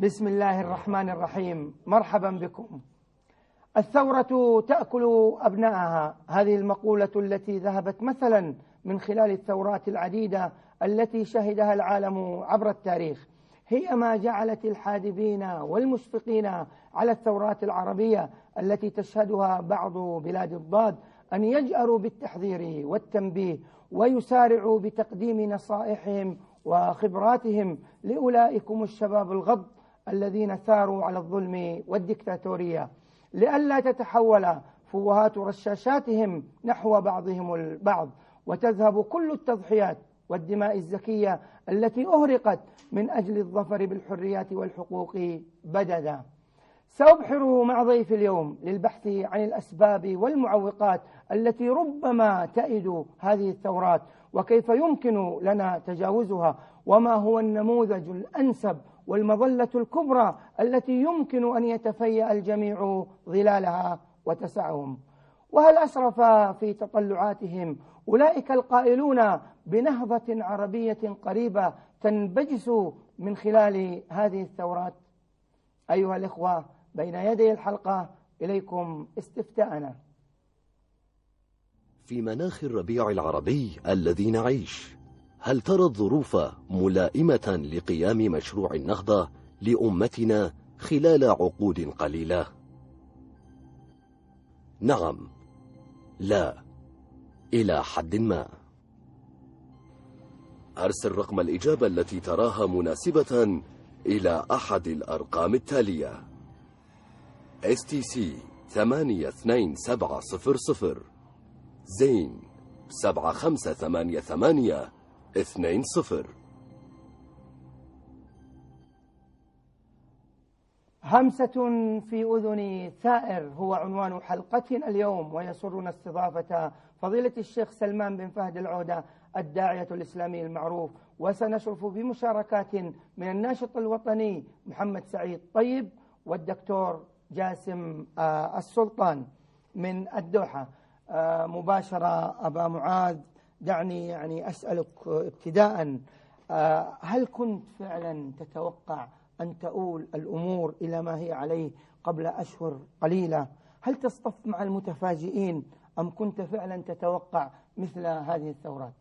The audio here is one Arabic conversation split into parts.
بسم الله الرحمن الرحيم. مرحبا بكم. الثورة تأكل أبنائها، هذه المقولة التي ذهبت مثلا من خلال الثورات العديدة التي شهدها العالم عبر التاريخ، هي ما جعلت الحادبين والمشفقين على الثورات العربية التي تشهدها بعض بلاد الضاد أن يجأروا بالتحذير والتنبيه ويسارعوا بتقديم نصائحهم وخبراتهم لأولئكم الشباب الغض الذين ثاروا على الظلم والدكتاتورية، لئلا تتحول فوهات رشاشاتهم نحو بعضهم البعض وتذهب كل التضحيات والدماء الزكية التي أهرقت من أجل الظفر بالحريات والحقوق بددا. سأبحر مع ضيف اليوم للبحث عن الأسباب والمعوقات التي ربما تئد هذه الثورات، وكيف يمكن لنا تجاوزها، وما هو النموذج الأنسب والمظلة الكبرى التي يمكن أن يتفيأ الجميع ظلالها وتسعهم. وهل أسرف في تطلعاتهم أولئك القائلون بنهضة عربية قريبة تنبجس من خلال هذه الثورات؟ أيها الإخوة، بين يدي الحلقة إليكم استفتاءنا. في مناخ الربيع العربي الذي نعيش، هل ترى الظروف ملائمة لقيام مشروع النهضة لأمتنا خلال عقود قليلة؟ نعم، لا، إلى حد ما. أرسل رقم الإجابة التي تراها مناسبة إلى أحد الأرقام التالية: STC 82700 زين 758820. همسة في أذن ثائر هو عنوان حلقتنا اليوم، ويسرنا استضافة فضيلة الشيخ سلمان بن فهد العودة الداعية الإسلامي المعروف، وسنشرف بمشاركات من الناشط الوطني محمد سعيد طيب والدكتور جاسم السلطان من الدوحة. مباشرة أبا معاذ، دعني أسألك ابتداء، هل كنت فعلا تتوقع أن تؤول الأمور إلى ما هي عليه قبل أشهر قليلة؟ هل تصطف مع المتفاجئين أم كنت فعلا تتوقع مثل هذه الثورات؟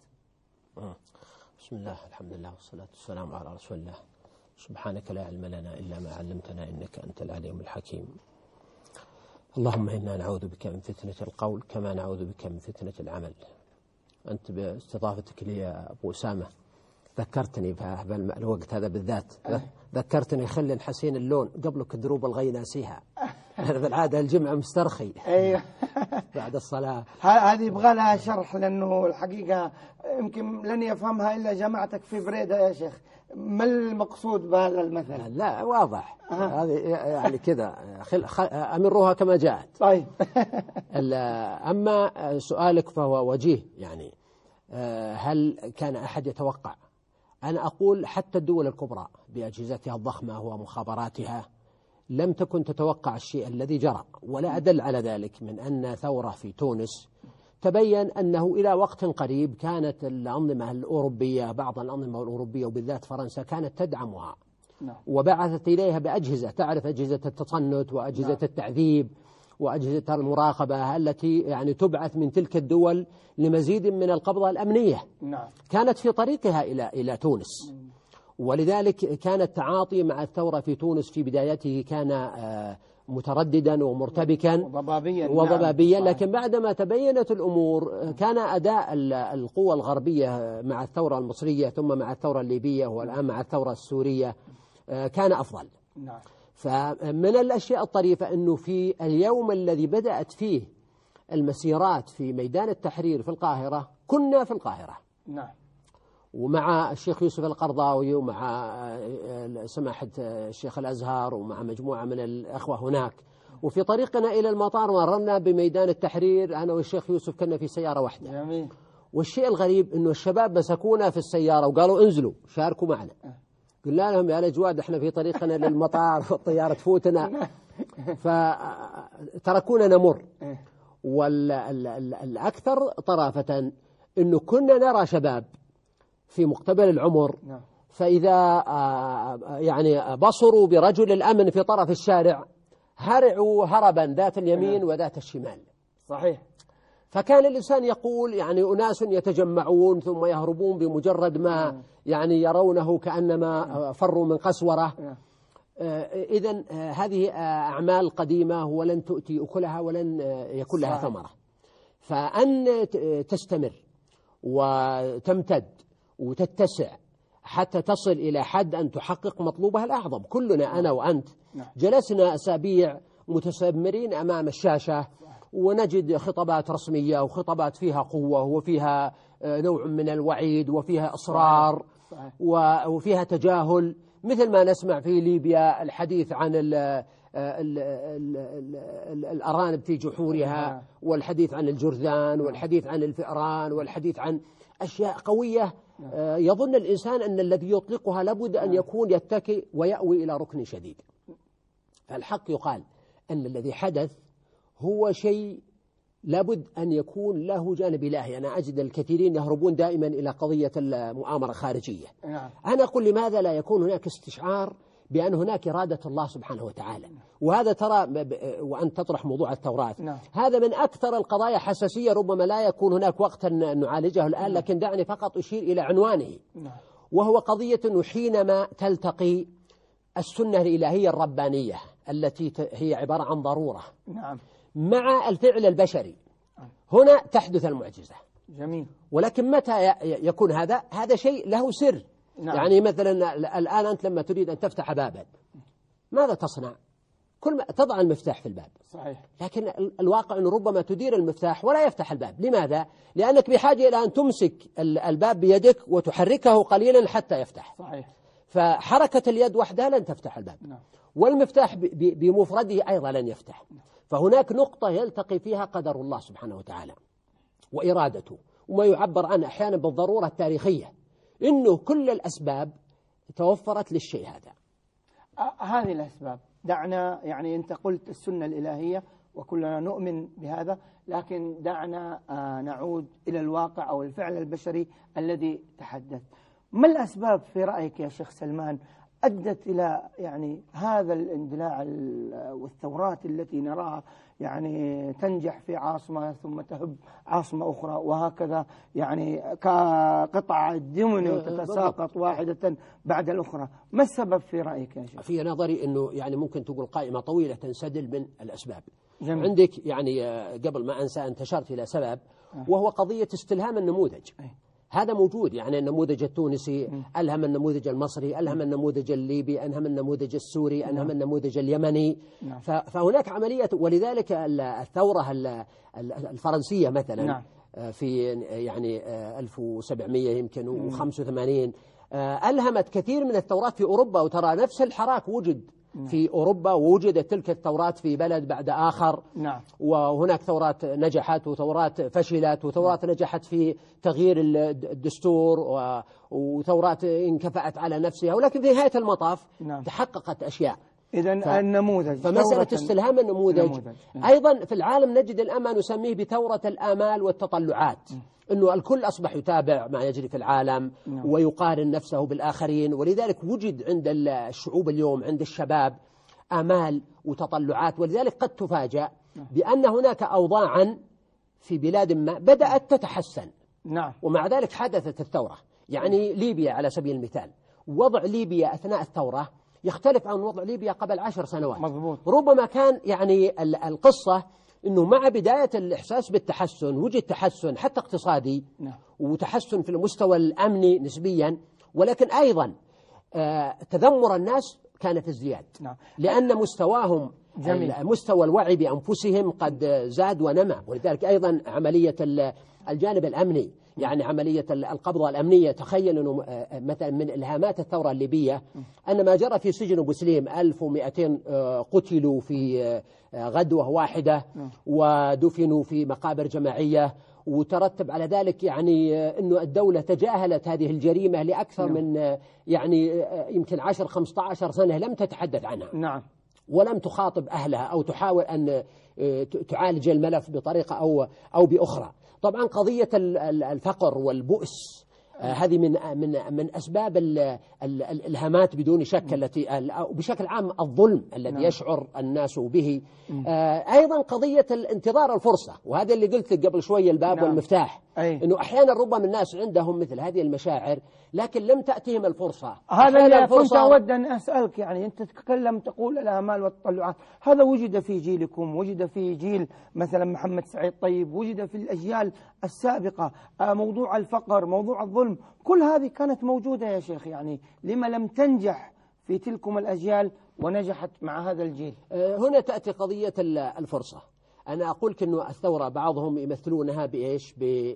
بسم الله، الحمد لله والصلاة والسلام على رسول الله. سبحانك لا علم لنا إلا ما علمتنا إنك أنت العليم الحكيم. اللهم إنا نعوذ بك من فتنة القول كما نعوذ بك من فتنة العمل. أنت باستضافتك لي يا أبو أسامة ذكرتني في الوقت هذا بالذات، ذكرتني خل حسين اللون قبلك دروب الغي ناسيها. أنا بالعادة الجمعة مسترخي أيوه بعد الصلاة. هذه يبغى لها شرح، لأنه الحقيقة يمكن لن يفهمها إلا جماعتك في بريدة يا شيخ. ما المقصود بهذا المثل؟ لا واضح، هذه يعني كذا أمروها كما جاءت. طيب. أما سؤالك فهو وجيه، يعني هل كان أحد يتوقع؟ أنا أقول حتى الدول الكبرى بأجهزتها الضخمة ومخابراتها لم تكن تتوقع الشيء الذي جرى، ولا أدل على ذلك من أن ثورة في تونس تبين أنه إلى وقت قريب كانت الأنظمة الأوروبية، بعض الأنظمة الأوروبية وبالذات فرنسا، كانت تدعمها وبعثت إليها بأجهزة، تعرف أجهزة التصنت وأجهزة التعذيب وأجهزة المراقبة التي يعني تبعث من تلك الدول لمزيد من القبضة الأمنية. كانت في طريقها إلى تونس، ولذلك كان التعاطي مع الثورة في تونس في بدايته كان مترددا ومرتبكا وضبابيا. لكن بعدما تبينت الأمور كان أداء القوى الغربية مع الثورة المصرية ثم مع الثورة الليبية والآن مع الثورة السورية كان أفضل. فمن الأشياء الطريفة أنه في اليوم الذي بدأت فيه المسيرات في ميدان التحرير في القاهرة كنا في القاهرة ومع الشيخ يوسف القرضاوي ومع سماحة الشيخ الأزهر ومع مجموعة من الأخوة هناك، وفي طريقنا إلى المطار مررنا بميدان التحرير أنا والشيخ يوسف كنا في سيارة واحدة. جميل. والشيء الغريب أنه الشباب مسكونا في السيارة وقالوا انزلوا شاركوا معنا. قلنا لهم يا الأجواد احنا في طريقنا للمطار والطيارة تفوتنا، فتركونا نمر. والأكثر طرافة أنه كنا نرى شباب في مقتبل العمر فإذا يعني بصروا برجل الأمن في طرف الشارع هرعوا هربا ذات اليمين وذات الشمال. صحيح. فكان الإنسان يقول يعني أناس يتجمعون ثم يهربون بمجرد ما يعني يرونه كأنما فروا من قسورة. إذن هذه أعمال قديمة ولن تؤتي أكلها ولن يكون لها ثمرة. فأن تستمر وتمتد وتتسع حتى تصل إلى حد أن تحقق مطلوبها الأعظم. كلنا أنا وأنت جلسنا أسابيع متسمرين أمام الشاشة ونجد خطابات رسمية وخطابات فيها قوة وفيها نوع من الوعيد وفيها إصرار وفيها تجاهل، مثل ما نسمع في ليبيا الحديث عن الأرانب في جحورها، والحديث عن الجرذان، والحديث عن الفئران، والحديث عن أشياء قوية يظن الإنسان أن الذي يطلقها لابد أن يكون يتكئ ويأوي إلى ركن شديد. فالحق يقال أن الذي حدث هو شيء لابد أن يكون له جانب إلهي. أنا أجد الكثيرين يهربون دائما إلى قضية المؤامرة الخارجية. أنا أقول لماذا لا يكون هناك استشعار بأن هناك إرادة الله سبحانه وتعالى؟ وهذا ترى وأن تطرح موضوع التوراة هذا من أكثر القضايا حساسية، ربما لا يكون هناك وقت أن نعالجه الآن، لكن دعني فقط أشير إلى عنوانه، وهو قضية أنه حينما تلتقي السنة الإلهية الربانية التي هي عبارة عن ضرورة مع الفعل البشري، هنا تحدث المعجزة. جميل. ولكن متى يكون هذا شيء له سر؟ يعني مثلا الآن أنت لما تريد أن تفتح بابا ماذا تصنع؟ كل ما تضع المفتاح في الباب. صحيح. لكن الواقع أنه ربما تدير المفتاح ولا يفتح الباب. لماذا؟ لأنك بحاجة إلى أن تمسك الباب بيدك وتحركه قليلا حتى يفتح. صحيح. فحركة اليد وحدها لن تفتح الباب. والمفتاح بمفرده أيضا لن يفتح. فهناك نقطة يلتقي فيها قدر الله سبحانه وتعالى وإرادته، وما يعبر عنه أحيانا بالضرورة التاريخية، إنه كل الأسباب توفرت للشيء هذا. هذه الأسباب. دعنا يعني أنت قلت السنة الإلهية وكلنا نؤمن بهذا، لكن دعنا نعود إلى الواقع أو الفعل البشري الذي تحدث. ما الأسباب في رأيك يا شيخ سلمان أدت إلى يعني هذا الاندلاع والثورات التي نراها يعني تنجح في عاصمة ثم تهب عاصمة أخرى، وهكذا يعني كقطع الدمن تتساقط واحدة بعد الأخرى؟ ما السبب في رأيك يا شيخ؟ في نظري أنه يعني ممكن تقول قائمة طويلة تنسدل من الأسباب. جميل. عندك يعني قبل ما أنسى انتشرت إلى سبب وهو قضية استلهام النموذج. هذا موجود، يعني النموذج التونسي ألهم النموذج المصري، ألهم النموذج الليبي، ألهم النموذج السوري، ألهم النموذج اليمني. فهناك عملية، ولذلك الثورة الفرنسية مثلا في يعني 1700 يمكن و85 ألهمت كثير من الثورات في أوروبا، وترى نفس الحراك وجد في أوروبا، ووجدت تلك الثورات في بلد بعد آخر. وهناك ثورات نجحت وثورات فشلت، وثورات نجحت في تغيير الدستور، وثورات انكفأت على نفسها، ولكن في نهاية المطاف تحققت أشياء. إذن النموذج، فمسألة استلهام النموذج أيضا في العالم نجد الآن ما نسميه بثورة الآمال والتطلعات، أنه الكل أصبح يتابع ما يجري في العالم ويقارن نفسه بالآخرين، ولذلك وجد عند الشعوب اليوم، عند الشباب، آمال وتطلعات، ولذلك قد تفاجأ بأن هناك أوضاعا في بلاد ما بدأت تتحسن. ومع ذلك حدثت الثورة. يعني ليبيا على سبيل المثال، وضع ليبيا أثناء الثورة يختلف عن وضع ليبيا قبل 10 سنوات. مضبوط. ربما كان يعني القصة أنه مع بداية الإحساس بالتحسن وجد تحسن حتى اقتصادي وتحسن في المستوى الأمني نسبيا، ولكن أيضا تذمر الناس كان في ازدياد، لأن مستواهم مستوى الوعي بأنفسهم قد زاد ونمى. ولذلك أيضا عملية الجانب الأمني، يعني عملية القبضة الأمنية، تخيل أنه مثلا من إلهامات الثورة الليبية أن ما جرى في سجن بوسليم 1200 قتلوا في غدوة واحدة ودفنوا في مقابر جماعية، وترتب على ذلك يعني أنه الدولة تجاهلت هذه الجريمة لأكثر من يعني يمكن 10-15 سنة لم تتحدث عنها. ولم تخاطب أهلها أو تحاول أن تعالج الملف بطريقة أو بأخرى. طبعا قضية الفقر والبؤس هذه من أسباب الإلهامات بدون شك التي بشكل عام الظلم الذي يشعر الناس به. أيضا قضية انتظار الفرصة، وهذا اللي قلت لك قبل شوية الباب والمفتاح، إنه أحيانا ربما الناس عندهم مثل هذه المشاعر لكن لم تأتيهم الفرصة. هذا اللي كنت أود أن أسألك، يعني أنت تتكلم تقول الآمال والتطلعات، هذا وجد في جيلكم، وجد في جيل مثلا محمد سعيد طيب، وجد في الأجيال السابقة. موضوع الفقر، موضوع الظلم، كل هذه كانت موجودة يا شيخ، يعني لما لم تنجح في تلكم الأجيال ونجحت مع هذا الجيل؟ هنا تأتي قضية الفرصة. أنا أقول أنه الثورة بعضهم يمثلونها بإيش؟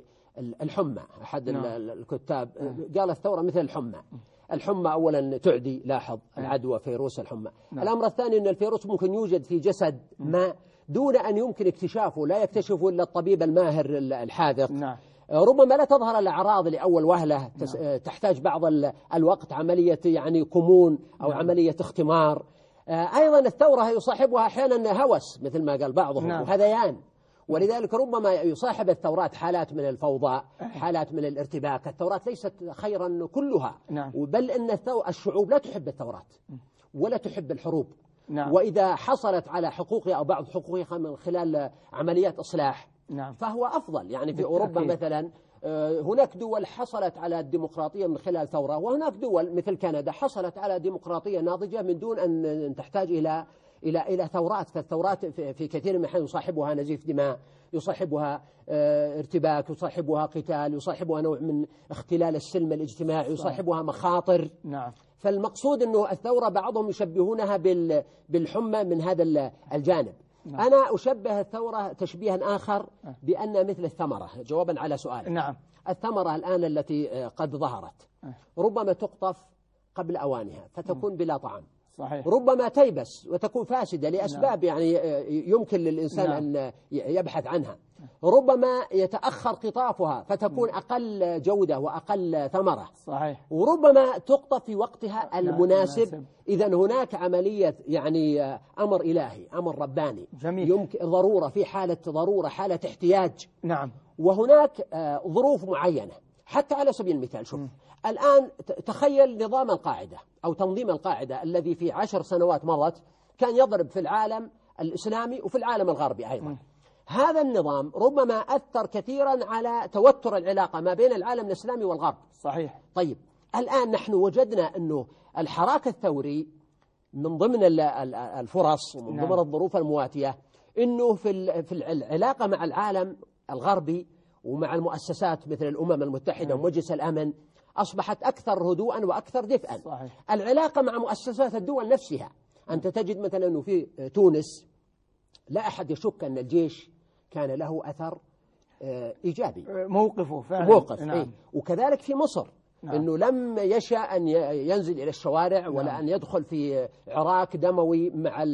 بالحمى. أحد الكتاب قال الثورة مثل الحمى. الحمى أولا تعدي، لاحظ العدوى فيروس الحمى. الأمر الثاني أن الفيروس ممكن يوجد في جسد ما دون أن يمكن اكتشافه، لا يكتشفه إلا الطبيب الماهر الحاذق. ربما لا تظهر الأعراض لأول وهلة، تحتاج بعض الوقت، عملية يعني كمون أو عملية اختمار. أيضا الثورة يصاحبها أحيانا هوس مثل ما قال بعضهم وهذيان، ولذلك ربما يصاحب الثورات حالات من الفوضى، حالات من الارتباك. الثورات ليست خيرا كلها، بل أن الشعوب لا تحب الثورات ولا تحب الحروب. وإذا حصلت على حقوقها أو بعض حقوقها من خلال عمليات إصلاح فهو أفضل. يعني في أوروبا مثلا هناك دول حصلت على الديمقراطية من خلال ثورة، وهناك دول مثل كندا حصلت على ديمقراطية ناضجة من دون أن تحتاج إلى ثورات. فالثورات في كثير من الأحيان يصاحبها نزيف دماء، يصاحبها ارتباك، يصاحبها قتال، يصاحبها نوع من اختلال السلم الاجتماعي، يصاحبها مخاطر. فالمقصود أنه الثورة بعضهم يشبهونها بالحمى من هذا الجانب. أنا أشبه الثورة تشبيها آخر بأن مثل الثمرة، جوابا على سؤال. الثمرة الآن التي قد ظهرت ربما تقطف قبل أوانها فتكون بلا طعم. صحيح. ربما تيبس وتكون فاسدة لأسباب يعني يمكن للإنسان أن يبحث عنها. ربما يتأخر قطافها فتكون أقل جودة وأقل ثمرة. صحيح. وربما تقطف في وقتها المناسب. إذن هناك عملية يعني أمر إلهي، أمر رباني. جميل. يمكن ضرورة، في حالة ضرورة، حالة احتياج. وهناك ظروف معينة. حتى على سبيل المثال شوف الآن تخيل نظام القاعدة أو تنظيم القاعدة الذي في 10 سنوات مضت كان يضرب في العالم الإسلامي وفي العالم الغربي أيضا. هذا النظام ربما أثر كثيرا على توتر العلاقة ما بين العالم الإسلامي والغرب. صحيح. طيب الآن نحن وجدنا أنه الحراك الثوري من ضمن الفرص ومن ضمن الظروف المواتية أنه في العلاقة مع العالم الغربي ومع المؤسسات مثل الأمم المتحدة ومجلس الأمن أصبحت أكثر هدوءا وأكثر دفئا. صحيح. العلاقة مع مؤسسات الدول نفسها، أنت تجد مثلا أنه في تونس لا أحد يشك أن الجيش كان له أثر إيجابي، موقفه فعلا. موقف. وكذلك في مصر أنه لم يشاء أن ينزل إلى الشوارع ولا أن يدخل في عراك دموي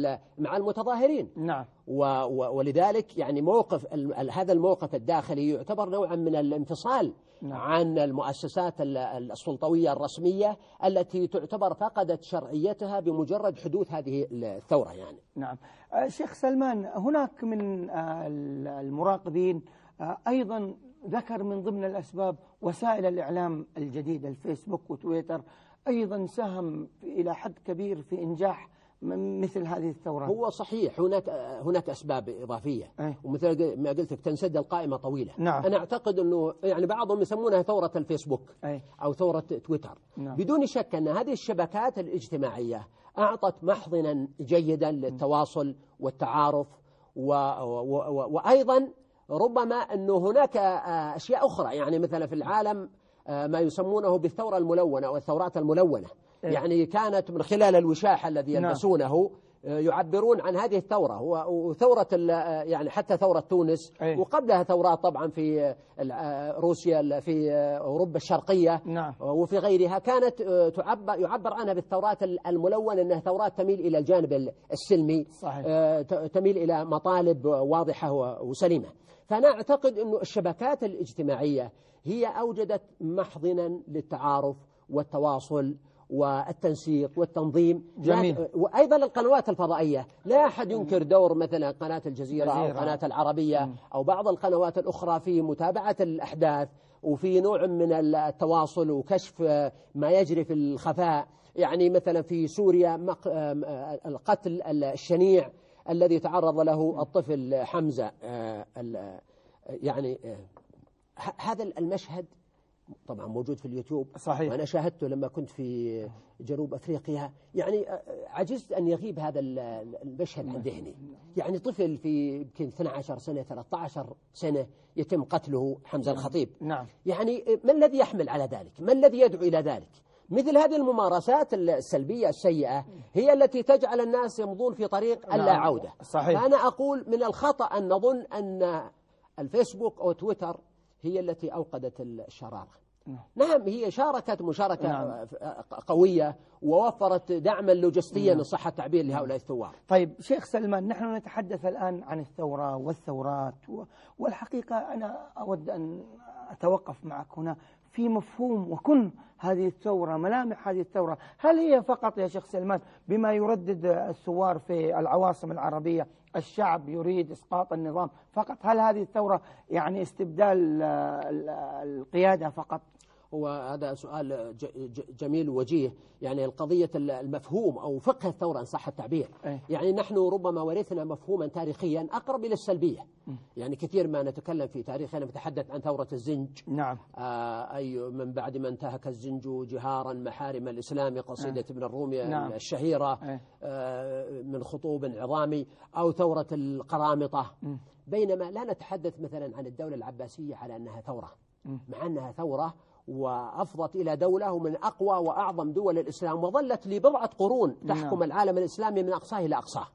مع المتظاهرين. ولذلك يعني هذا الموقف الداخلي يعتبر نوعا من الانفصال عن المؤسسات السلطوية الرسمية التي تعتبر فقدت شرعيتها بمجرد حدوث هذه الثورة يعني. شيخ سلمان، هناك من المراقبين أيضا ذكر من ضمن الأسباب وسائل الإعلام الجديدة، الفيسبوك وتويتر، أيضا ساهم إلى حد كبير في إنجاح مثل هذه الثورات. هو صحيح هناك أسباب إضافية. ومثل ما قلت لك تنسد القائمة طويلة. أنا أعتقد أنه يعني بعضهم يسمونها ثورة الفيسبوك أو ثورة تويتر. بدون شك أن هذه الشبكات الاجتماعية أعطت محضنا جيدا للتواصل والتعارف وأيضا ربما أنه هناك أشياء أخرى، يعني مثلا في العالم ما يسمونه بالثورة الملونة أو الثورات الملونة. يعني كانت من خلال الوشاح الذي يلبسونه يعبرون عن هذه الثورة. وثورة يعني حتى ثورة تونس وقبلها ثورات طبعا في روسيا، في أوروبا الشرقية وفي غيرها كانت يعبر عنها بالثورات الملونة، أنها ثورات تميل إلى الجانب السلمي. صحيح. تميل إلى مطالب واضحة وسليمة. فأنا أعتقد أن الشبكات الاجتماعية هي أوجدت محضنا للتعارف والتواصل والتنسيق والتنظيم. جميل. وأيضا القنوات الفضائية، لا أحد ينكر دور مثلا قناة الجزيرة أو قناة العربية أو بعض القنوات الأخرى في متابعة الأحداث وفي نوع من التواصل وكشف ما يجري في الخفاء. يعني مثلا في سوريا القتل الشنيع الذي تعرض له الطفل حمزة، يعني هذا المشهد طبعا موجود في اليوتيوب. صحيح. وأنا شاهدته لما كنت في جنوب أفريقيا. يعني عجزت أن يغيب هذا المشهد عن ذهني. يعني طفل في يمكن 12 سنة 13 سنة يتم قتله، حمزة الخطيب. نعم. يعني ما الذي يحمل على ذلك؟ ما الذي يدعو إلى ذلك؟ مثل هذه الممارسات السلبية السيئة هي التي تجعل الناس يمضون في طريق اللا عودة. صحيح. فأنا أقول من الخطأ أن نظن أن الفيسبوك أو تويتر هي التي أوقدت الشرارة. نعم، هي شاركت مشاركة قوية ووفرت دعما لوجستيا إن صح التعبير لهؤلاء الثوار. طيب شيخ سلمان، نحن نتحدث الآن عن الثورة والثورات، والحقيقة أنا أود أن أتوقف معك هنا في مفهوم وكن هذه الثورة، ملامح هذه الثورة. هل هي فقط يا شيخ سلمان بما يردد الثوار في العواصم العربية، الشعب يريد إسقاط النظام فقط؟ هل هذه الثورة يعني استبدال القيادة فقط؟ هو هذا سؤال جميل ووجيه. يعني القضية المفهوم أو فقه الثورة إن صح التعبير. يعني نحن ربما ورثنا مفهوما تاريخيا أقرب إلى السلبية. يعني كثير ما نتكلم في تاريخنا نتحدث عن ثورة الزنج. نعم. أي من بعد ما انتهك الزنج جهارا محارم الإسلام، قصيدة ابن الرومي نعم. الشهيرة من خطوب عظامي، أو ثورة القرامطة. بينما لا نتحدث مثلا عن الدولة العباسية على أنها ثورة، مع أنها ثورة وأفضت إلى دولة من أقوى وأعظم دول الإسلام، وظلت لبضعة قرون تحكم العالم الإسلامي من أقصاه إلى أقصاه.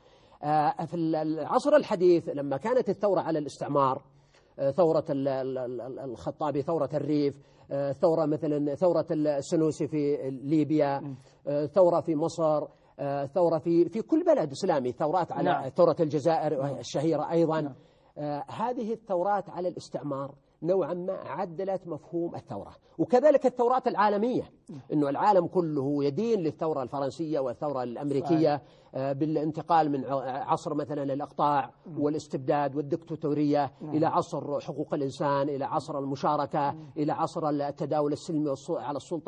في العصر الحديث لما كانت الثورة على الاستعمار، ثورة الخطابي، ثورة الريف، ثورة مثلا ثورة السنوسي في ليبيا، ثورة في مصر، ثورة في كل بلد إسلامي، ثورات على ثورة الجزائر الشهيرة أيضا. هذه الثورات على الاستعمار نوعا ما عدلت مفهوم الثورة. وكذلك الثورات العالمية، إنه العالم كله يدين للثورة الفرنسية والثورة الأمريكية بالانتقال من عصر مثلا الإقطاع والاستبداد والدكتاتورية إلى عصر حقوق الإنسان، إلى عصر المشاركة، إلى عصر التداول السلمي على السلطة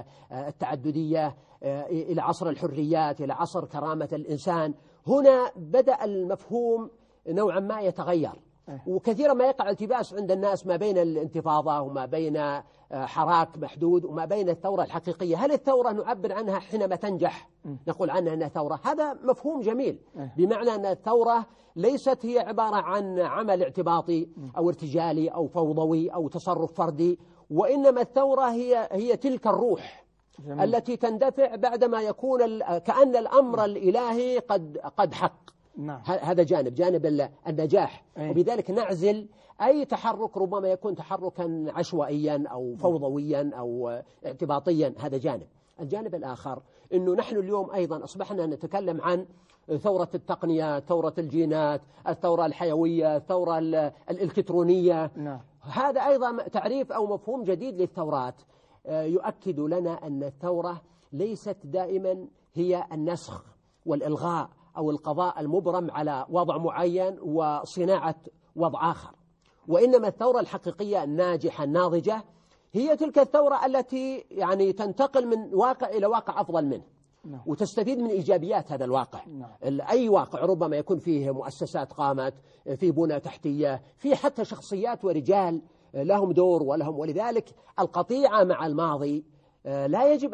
والتعددية، إلى عصر الحريات، إلى عصر كرامة الإنسان. هنا بدأ المفهوم نوعا ما يتغير، وكثيرا ما يقع التباس عند الناس ما بين الانتفاضة وما بين حراك محدود وما بين الثورة الحقيقية. هل الثورة نعبر عنها حينما تنجح نقول عنها أنها ثورة؟ هذا مفهوم جميل، بمعنى أن الثورة ليست هي عبارة عن عمل اعتباطي أو ارتجالي أو فوضوي أو تصرف فردي، وإنما الثورة هي تلك الروح جميل. التي تندفع بعدما يكون كأن الأمر الإلهي قد حق. نعم. هذا جانب النجاح. وبذلك نعزل أي تحرك ربما يكون تحركا عشوائيا أو فوضويا أو اعتباطيا. هذا جانب. الجانب الآخر أنه نحن اليوم أيضا أصبحنا نتكلم عن ثورة التقنية، ثورة الجينات، الثورة الحيوية، الثورة الإلكترونية. نعم. هذا أيضا تعريف أو مفهوم جديد للثورات يؤكد لنا أن الثورة ليست دائما هي النسخ والإلغاء أو القضاء المبرم على وضع معين وصناعة وضع آخر، وإنما الثورة الحقيقية الناجحة الناضجة هي تلك الثورة التي يعني تنتقل من واقع إلى واقع أفضل منه وتستفيد من إيجابيات هذا الواقع. أي واقع ربما يكون فيه مؤسسات قامت، في بنى تحتية، في حتى شخصيات ورجال لهم دور ولذلك القطيعة مع الماضي لا يجب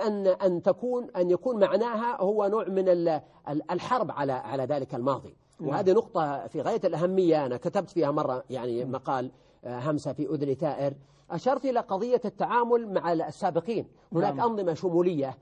أن يكون معناها هو نوع من الحرب على ذلك الماضي. وهذه نقطة في غاية الأهمية. أنا كتبت فيها مرة يعني مقال همسة في أذن ثائر، أشرت إلى قضية التعامل مع السابقين. هناك أنظمة شمولية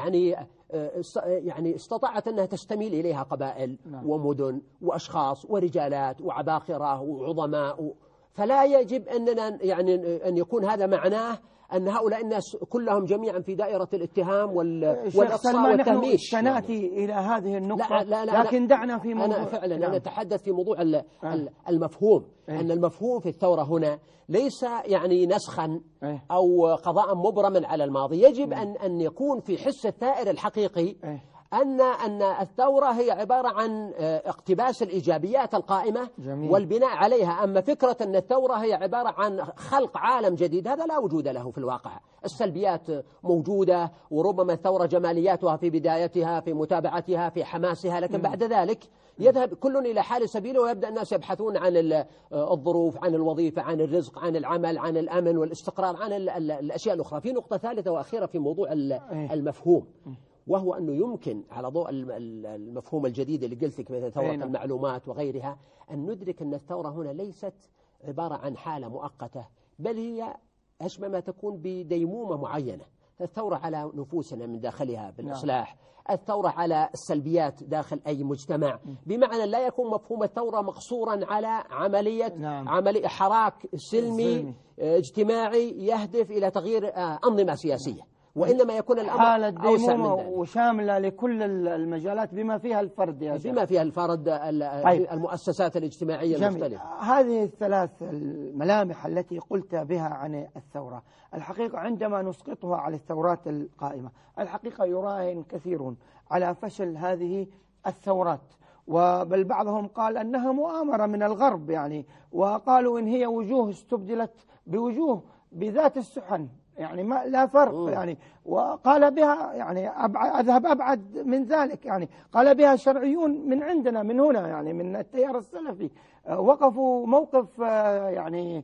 يعني استطاعت أنها تستميل إليها قبائل ومدن وأشخاص ورجالات وعباقرة وعظماء، فلا يجب أننا يعني أن يكون هذا معناه أن هؤلاء الناس كلهم جميعا في دائرة الاتهام والإقصاء والتهميش. سنأتي إلى هذه النقطة. لا لكن دعنا في موضوع. أنا فعلا أنا أتحدث في موضوع المفهوم. أن المفهوم في الثورة هنا ليس يعني نسخا أو قضاء مبرما على الماضي. يجب أن يكون في حس الثائر الحقيقي أن الثورة هي عبارة عن اقتباس الإيجابيات القائمة جميل. والبناء عليها. أما فكرة أن الثورة هي عبارة عن خلق عالم جديد، هذا لا وجود له في الواقع. السلبيات موجودة، وربما الثورة جمالياتها في بدايتها، في متابعتها، في حماسها، لكن بعد ذلك يذهب كل إلى حال سبيله، ويبدأ الناس يبحثون عن الظروف، عن الوظيفة، عن الرزق، عن العمل، عن الأمن والاستقرار، عن الأشياء الأخرى. في نقطة ثالثة وأخيرة في موضوع المفهوم، وهو أنه يمكن على ضوء المفهوم الجديد اللي قلت لك مثل ثورة المعلومات وغيرها، أن ندرك أن الثورة هنا ليست عبارة عن حالة مؤقتة، بل هي أشبه ما تكون بديمومة معينة. الثورة على نفوسنا من داخلها بالإصلاح، الثورة على السلبيات داخل أي مجتمع، بمعنى لا يكون مفهوم الثورة مقصورا على عملية حراك سلمي اجتماعي يهدف إلى تغيير أنظمة سياسية، وإنما يكون الأمر حالة أوسع من ذلك، وشاملة لكل المجالات بما فيها الفرد بما فيها الفرد، المؤسسات الاجتماعية المختلفة. هذه الثلاث الملامح التي قلت بها عن الثورة، الحقيقة عندما نسقطها على الثورات القائمة، الحقيقة يراهن كثير على فشل هذه الثورات، وبل بعضهم قال أنها مؤامرة من الغرب يعني، وقالوا إن هي وجوه استبدلت بوجوه بذات السحن، يعني ما لا فرق يعني. وقال بها يعني أذهب أبعد من ذلك، يعني قال بها شرعيون من عندنا من هنا، يعني من التيار السلفي، وقفوا موقف يعني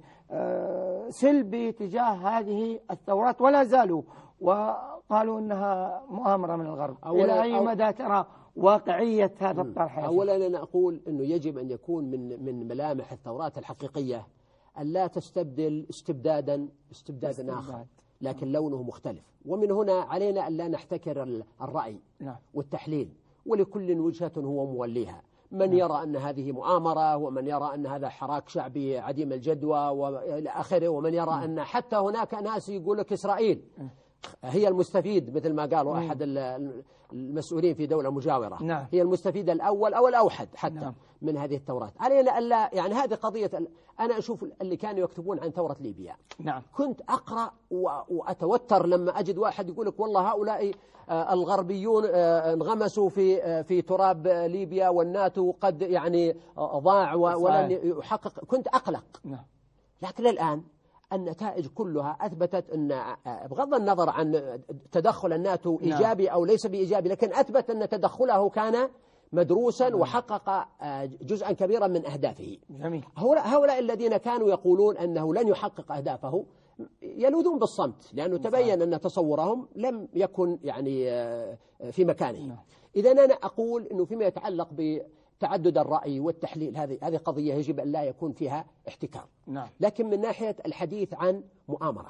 سلبي تجاه هذه الثورات ولا زالوا، وقالوا إنها مؤامرة من الغرب. إلى أي مدى ترى واقعية هذا الطرح؟ أولا أنا أقول أنه يجب أن يكون من ملامح الثورات الحقيقية أن لا تستبدل استبدادا آخر، لكن لونه مختلف. ومن هنا علينا أن لا نحتكر الرأي والتحليل، ولكل وجهة هو موليها. من يرى أن هذه مؤامرة، ومن يرى أن هذا حراك شعبي عديم الجدوى وإلى آخره، ومن يرى أن حتى هناك ناس يقول لك إسرائيل هي المستفيد، مثل ما قالوا أحد المسؤولين في دولة مجاورة، هي المستفيد الأول أو الأوحد حتى من هذه الثورات. علينا ألا يعني هذه قضية. أنا أشوف اللي كانوا يكتبون عن ثورة ليبيا، كنت أقرأ وأتوتر لما أجد واحد يقول لك والله هؤلاء الغربيون انغمسوا في تراب ليبيا، والناتو قد يعني ضاع ولن يحقق. كنت أقلق. لكن الآن النتائج كلها أثبتت أن بغض النظر عن تدخل الناتو إيجابي أو ليس بإيجابي، لكن أثبت أن تدخله كان مدروسا وحقق جزءا كبيرا من أهدافه. جميل. هؤلاء الذين كانوا يقولون أنه لن يحقق أهدافه يلوذون بالصمت، لأنه تبين أن تصورهم لم يكن يعني في مكانه. إذا أنا أقول أنه فيما يتعلق بتعدد الرأي والتحليل، هذه قضية يجب أن لا يكون فيها احتكار. لكن من ناحية الحديث عن مؤامرة،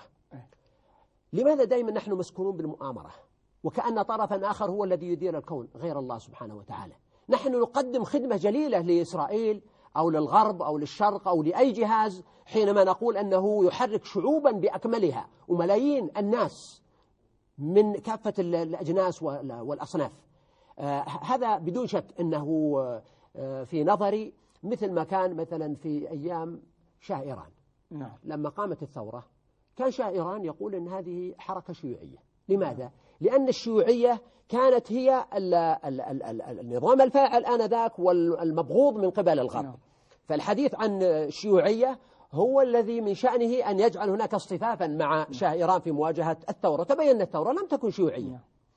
لماذا دائما نحن مسكونون بالمؤامرة وكأن طرفا آخر هو الذي يدير الكون غير الله سبحانه وتعالى؟ نحن نقدم خدمة جليلة لإسرائيل أو للغرب أو للشرق أو لأي جهاز حينما نقول أنه يحرك شعوبا بأكملها وملايين الناس من كافة الأجناس والأصناف. هذا بدون شك أنه في نظري مثل ما كان مثلا في أيام شاه إيران. لما قامت الثورة كان شاه إيران يقول أن هذه حركة شيوعية. لماذا؟ لأن الشيوعية كانت هي النظام الفاعل آنذاك والمبغوض من قبل الغرب. فالحديث عن الشيوعية هو الذي من شأنه أن يجعل هناك اصطفافا مع شاه إيران في مواجهة الثورة. تبين الثورة لم تكن شيوعية.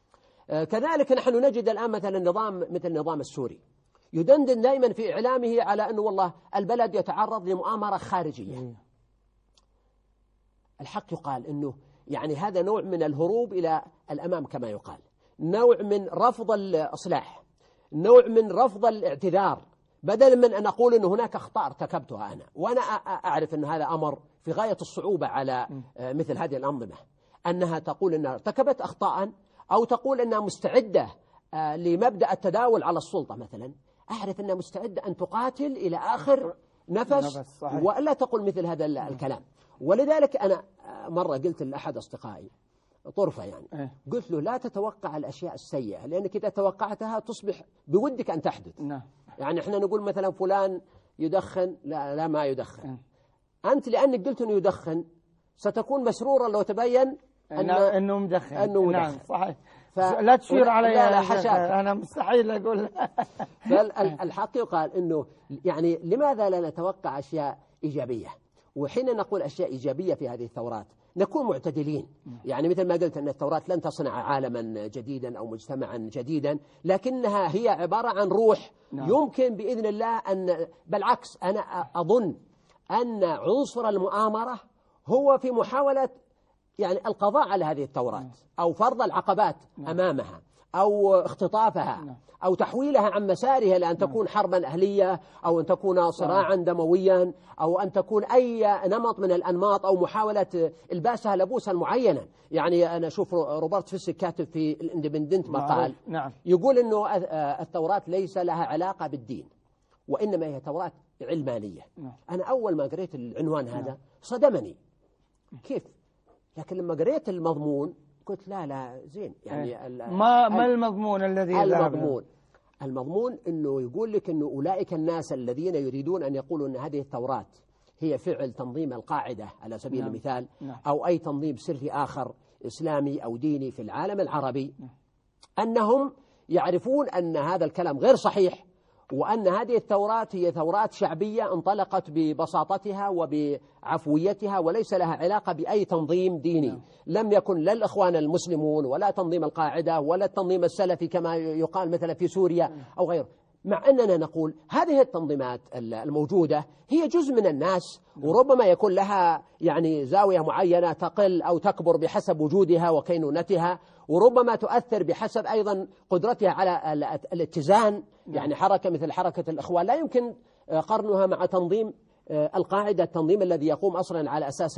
كذلك نحن نجد الآن مثلا نظام مثل النظام السوري يدندن دائما في إعلامه على أنه والله البلد يتعرض لمؤامرة خارجية. الحق يقال أنه يعني هذا نوع من الهروب إلى الأمام كما يقال، نوع من رفض الإصلاح، نوع من رفض الاعتذار، بدلا من أن أقول أن هناك أخطاء ارتكبتها أنا، وأنا أعرف أن هذا أمر في غاية الصعوبة على مثل هذه الأنظمة، أنها تقول أنها ارتكبت أخطاء أو تقول أنها مستعدة لمبدأ التداول على السلطة مثلا. أعرف أنها مستعدة أن تقاتل إلى آخر نفس ولا تقول مثل هذا الكلام. ولذلك أنا مرة قلت لأحد أصدقائي طرفة يعني قلت له لا تتوقع الأشياء السيئة، لأنك إذا توقعتها تصبح بودك أن تحدث. يعني إحنا نقول مثلا فلان يدخن، لا ما يدخن. أنت لأنك قلت أنه يدخن ستكون مسرورا لو تبين أنه مدخن. نعم صحيح. لا تشير علي. لا حشاك، أنا مستحيل أقول. فالحقيقة أنه يعني لماذا لا نتوقع أشياء إيجابية؟ وحين نقول أشياء إيجابية في هذه الثورات نكون معتدلين. يعني مثل ما قلت أن الثورات لن تصنع عالما جديدا أو مجتمعا جديدا، لكنها هي عبارة عن روح. يمكن بإذن الله أن بالعكس، أنا أظن أن عنصر المؤامرة هو في محاولة يعني القضاء على هذه الثورات أو فرض العقبات أمامها أو اختطافها أو تحويلها عن مسارها لأن تكون حربا أهلية أو أن تكون صراعا دمويا أو أن تكون أي نمط من الأنماط أو محاولة إلباسها لبوسا معينا. يعني أنا أشوف روبرت فيسك كاتب في الاندبندنت مقال يقول أنه الثورات ليس لها علاقة بالدين وإنما هي ثورات علمانية. أنا أول ما قريت العنوان هذا صدمني، كيف؟ لكن لما قريت المضمون قلت لا زين. يعني ما المضمون الذي المضمون أنه يقول لك أنه أولئك الناس الذين يريدون أن يقولوا أن هذه الثورات هي فعل تنظيم القاعدة على سبيل المثال أو أي تنظيم سري آخر إسلامي أو ديني في العالم العربي، أنهم يعرفون أن هذا الكلام غير صحيح، وأن هذه الثورات هي ثورات شعبية انطلقت ببساطتها وبعفويتها وليس لها علاقة بأي تنظيم ديني. لم يكن لا الإخوان المسلمون ولا تنظيم القاعدة ولا التنظيم السلفي كما يقال مثلا في سوريا أو غيره. مع أننا نقول هذه التنظيمات الموجودة هي جزء من الناس، وربما يكون لها يعني زاوية معينة تقل أو تكبر بحسب وجودها وكينونتها، وربما تؤثر بحسب أيضا قدرتها على الاتزان. يعني حركة مثل حركة الإخوان لا يمكن قرنها مع تنظيم القاعدة، التنظيم الذي يقوم أصلا على أساس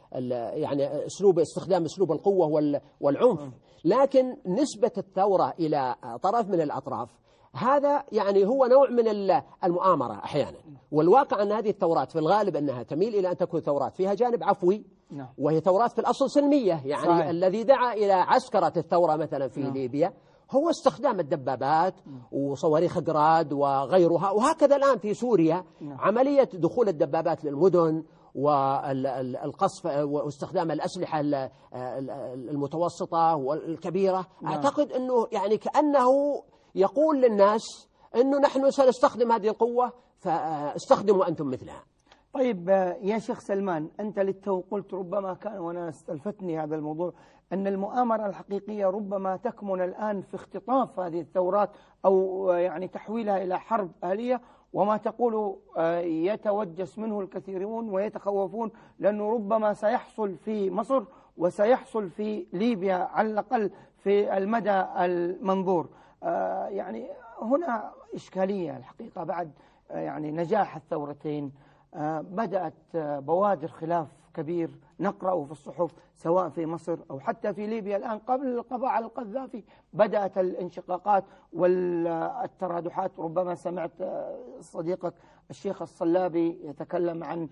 يعني استخدام أسلوب القوة والعنف. لكن نسبة الثورة إلى طرف من الأطراف هذا يعني هو نوع من المؤامرة أحيانا. والواقع أن هذه الثورات في الغالب أنها تميل إلى أن تكون ثورات فيها جانب عفوي، وهي ثورات في الأصل سلمية. يعني صحيح. الذي دعا إلى عسكرة الثورة مثلا في ليبيا هو استخدام الدبابات وصواريخ جراد وغيرها، وهكذا الآن في سوريا عملية دخول الدبابات للمدن والقصف واستخدام الأسلحة المتوسطة والكبيرة. أعتقد أنه يعني كأنه يقول للناس أنه نحن سنستخدم هذه القوة فاستخدموا أنتم مثلها. طيب يا شيخ سلمان، أنت للتو قلت ربما كان، وأنا استلفتني هذا الموضوع، أن المؤامرة الحقيقية ربما تكمن الآن في اختطاف هذه الثورات أو يعني تحويلها إلى حرب أهلية، وما تقول يتوجس منه الكثيرون ويتخوفون، لأنه ربما سيحصل في مصر وسيحصل في ليبيا على الأقل في المدى المنظور. يعني هنا إشكالية الحقيقة بعد يعني نجاح الثورتين. بدأت بوادر خلاف كبير نقرأه في الصحف سواء في مصر أو حتى في ليبيا الآن قبل القضاء على القذافي بدأت الانشقاقات والترادحات. ربما سمعت صديقك الشيخ الصلابي يتكلم عن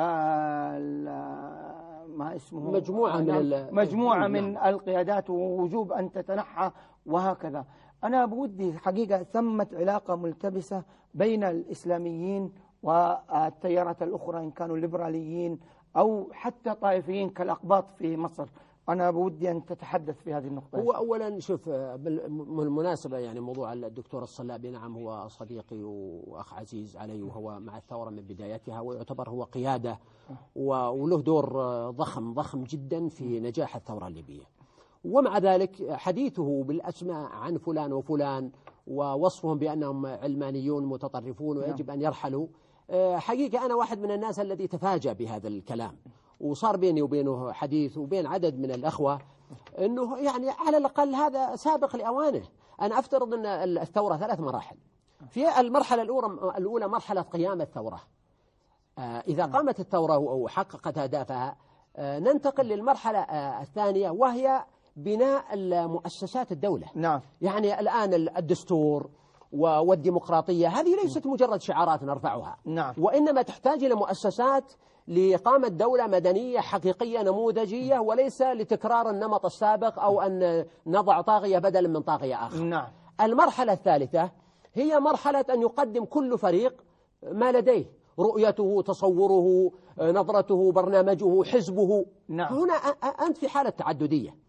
ما اسمه مجموعة من القيادات ووجوب أن تتنحى وهكذا. أنا بودي حقيقة ثمة علاقة ملتبسة بين الإسلاميين والتيارات الأخرى إن كانوا ليبراليين أو حتى طائفيين كالأقباط في مصر. أنا بودي أن تتحدث في هذه النقطة. هو أولا شوف بالمناسبة يعني موضوع الدكتور الصلابي نعم هو صديقي وأخ عزيز علي، وهو مع الثورة من بدايتها ويعتبر هو قيادة وله دور ضخم جدا في نجاح الثورة الليبية. ومع ذلك حديثه بالأسماء عن فلان وفلان ووصفهم بأنهم علمانيون متطرفون ويجب أن يرحلوا، حقيقة أنا واحد من الناس الذي تفاجأ بهذا الكلام، وصار بيني وبينه حديث وبين عدد من الأخوة أنه يعني على الأقل هذا سابق لأوانه. أنا أفترض أن الثورة 3 مراحل. في المرحلة الأولى مرحلة قيام الثورة، إذا قامت الثورة وحققت أهدافها ننتقل للمرحلة الثانية وهي بناء مؤسسات الدولة. نعم. يعني الآن الدستور والديمقراطية هذه ليست مجرد شعارات نرفعها. نعم. وإنما تحتاج إلى مؤسسات لإقامة دولة مدنية حقيقية نموذجية، وليس لتكرار النمط السابق أو أن نضع طاغية بدلا من طاغية آخر. نعم. المرحلة الثالثة هي مرحلة أن يقدم كل فريق ما لديه، رؤيته، تصوره، نظرته، برنامجه، حزبه. نعم. هنا أنت في حالة تعددية،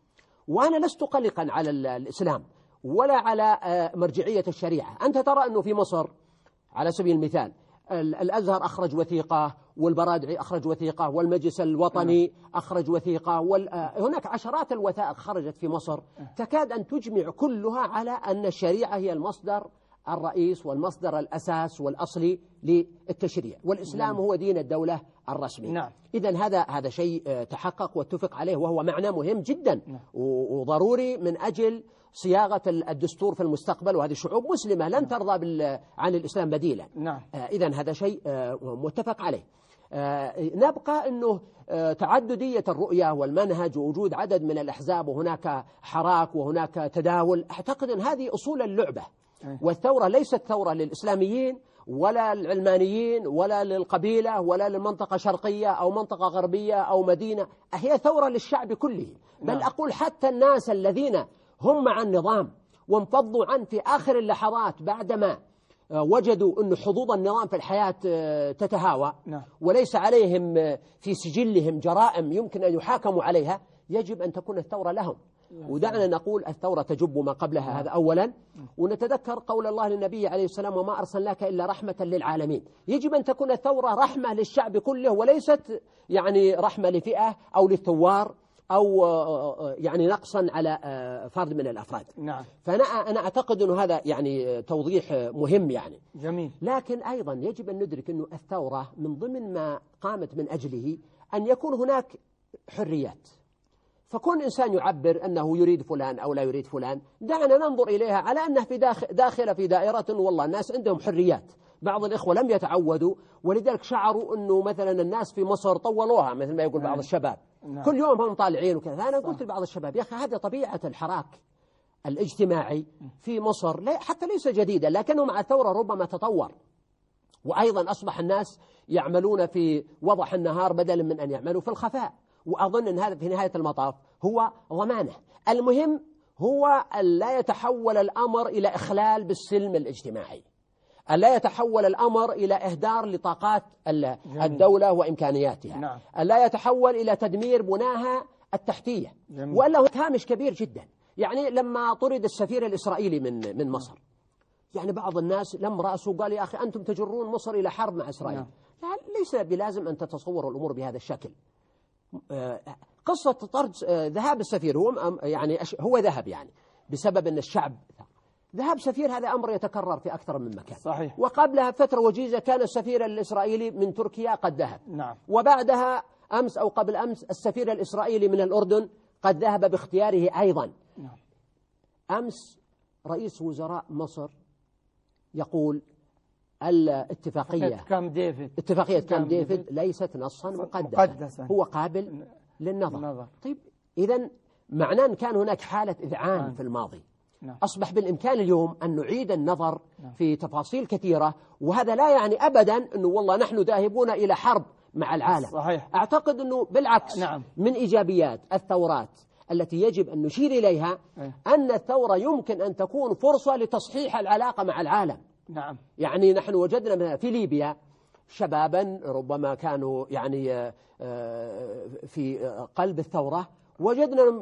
وأنا لست قلقا على الإسلام ولا على مرجعية الشريعة. أنت ترى أنه في مصر على سبيل المثال الأزهر أخرج وثيقة، والبرادعي أخرج وثيقة، والمجلس الوطني أخرج وثيقة، هناك عشرات الوثائق خرجت في مصر تكاد أن تجمع كلها على أن الشريعة هي المصدر الرئيس والمصدر الأساس والأصلي للتشريع، والإسلام هو دين الدولة الرسمي. نعم. إذن هذا شيء تحقق واتفق عليه، وهو معنى مهم جدا وضروري من أجل صياغة الدستور في المستقبل، وهذه شعوب مسلمة لن ترضى عن الإسلام بديلا. نعم. إذن هذا شيء متفق عليه. نبقى أنه تعددية الرؤية والمنهج ووجود عدد من الأحزاب وهناك حراك وهناك تداول، أعتقد أن هذه أصول اللعبة، والثورة ليست ثورة للإسلاميين ولا العلمانيين ولا للقبيلة ولا للمنطقة شرقية أو منطقة غربية أو مدينة، هي ثورة للشعب كله. بل أقول حتى الناس الذين هم مع النظام وانفضوا عنه في آخر اللحظات بعدما وجدوا أن حظوظ النظام في الحياة تتهاوى وليس عليهم في سجلهم جرائم يمكن أن يحاكموا عليها، يجب أن تكون الثورة لهم. ودعنا نقول الثورة تجب ما قبلها، هذا أولا. ونتذكر قول الله للنبي عليه السلام: وما أرسلناك إلا رحمة للعالمين. يجب أن تكون الثورة رحمة للشعب كله، وليست يعني رحمة لفئة أو للثوار أو يعني نقصا على فرد من الأفراد. نعم. فأنا أعتقد أن هذا يعني توضيح مهم يعني. جميل. لكن أيضا يجب أن ندرك أن الثورة من ضمن ما قامت من أجله أن يكون هناك حريات، فكون إنسان يعبر أنه يريد فلان أو لا يريد فلان، دعنا ننظر إليها على أنه في داخل في دائرة، والله الناس عندهم حريات. بعض الإخوة لم يتعودوا، ولذلك شعروا أنه مثلا الناس في مصر طولوها مثل ما يقول بعض الشباب. كل يوم هم طالعين وكذا. أنا قلت لبعض الشباب: يا أخي هذه طبيعة الحراك الاجتماعي في مصر، حتى ليس جديدا، لكنه مع الثورة ربما تطور. وأيضا أصبح الناس يعملون في وضح النهار بدلا من أن يعملوا في الخفاء. وأظن أن هذا في نهاية المطاف هو ضمانه. المهم هو أن لا يتحول الأمر إلى إخلال بالسلم الاجتماعي، أن لا يتحول الأمر إلى إهدار لطاقات الدولة وإمكانياتها. نعم. أن لا يتحول إلى تدمير بناها التحتية. وألا هو هامش كبير جدا. يعني لما طرد السفير الإسرائيلي من مصر، يعني بعض الناس لم رأسه قال: يا أخي أنتم تجرون مصر إلى حرب مع إسرائيل. لا، ليس بلازم أن تتصوروا الأمور بهذا الشكل. قصة طرد ذهاب السفير هو ذهب يعني بسبب أن الشعب ذهاب سفير، هذا أمر يتكرر في أكثر من مكان. صحيح. وقبلها فترة وجيزة كان السفير الإسرائيلي من تركيا قد ذهب. نعم. وبعدها أمس أو قبل أمس السفير الإسرائيلي من الأردن قد ذهب باختياره أيضا. نعم. أمس رئيس وزراء مصر يقول الاتفاقية اتفاقية كامب ديفيد ليست نصا مقدسا، هو قابل للنظر. طيب إذن معناه أن كان هناك حالة إذعان في الماضي. أصبح بالإمكان اليوم أن نعيد النظر في تفاصيل كثيرة، وهذا لا يعني أبدا أنه والله نحن ذاهبون إلى حرب مع العالم. صحيح. أعتقد أنه بالعكس. من إيجابيات الثورات التي يجب أن نشير إليها أن الثورة يمكن أن تكون فرصة لتصحيح العلاقة مع العالم. نعم. يعني نحن وجدنا في ليبيا شبابا ربما كانوا يعني في قلب الثورة، وجدنا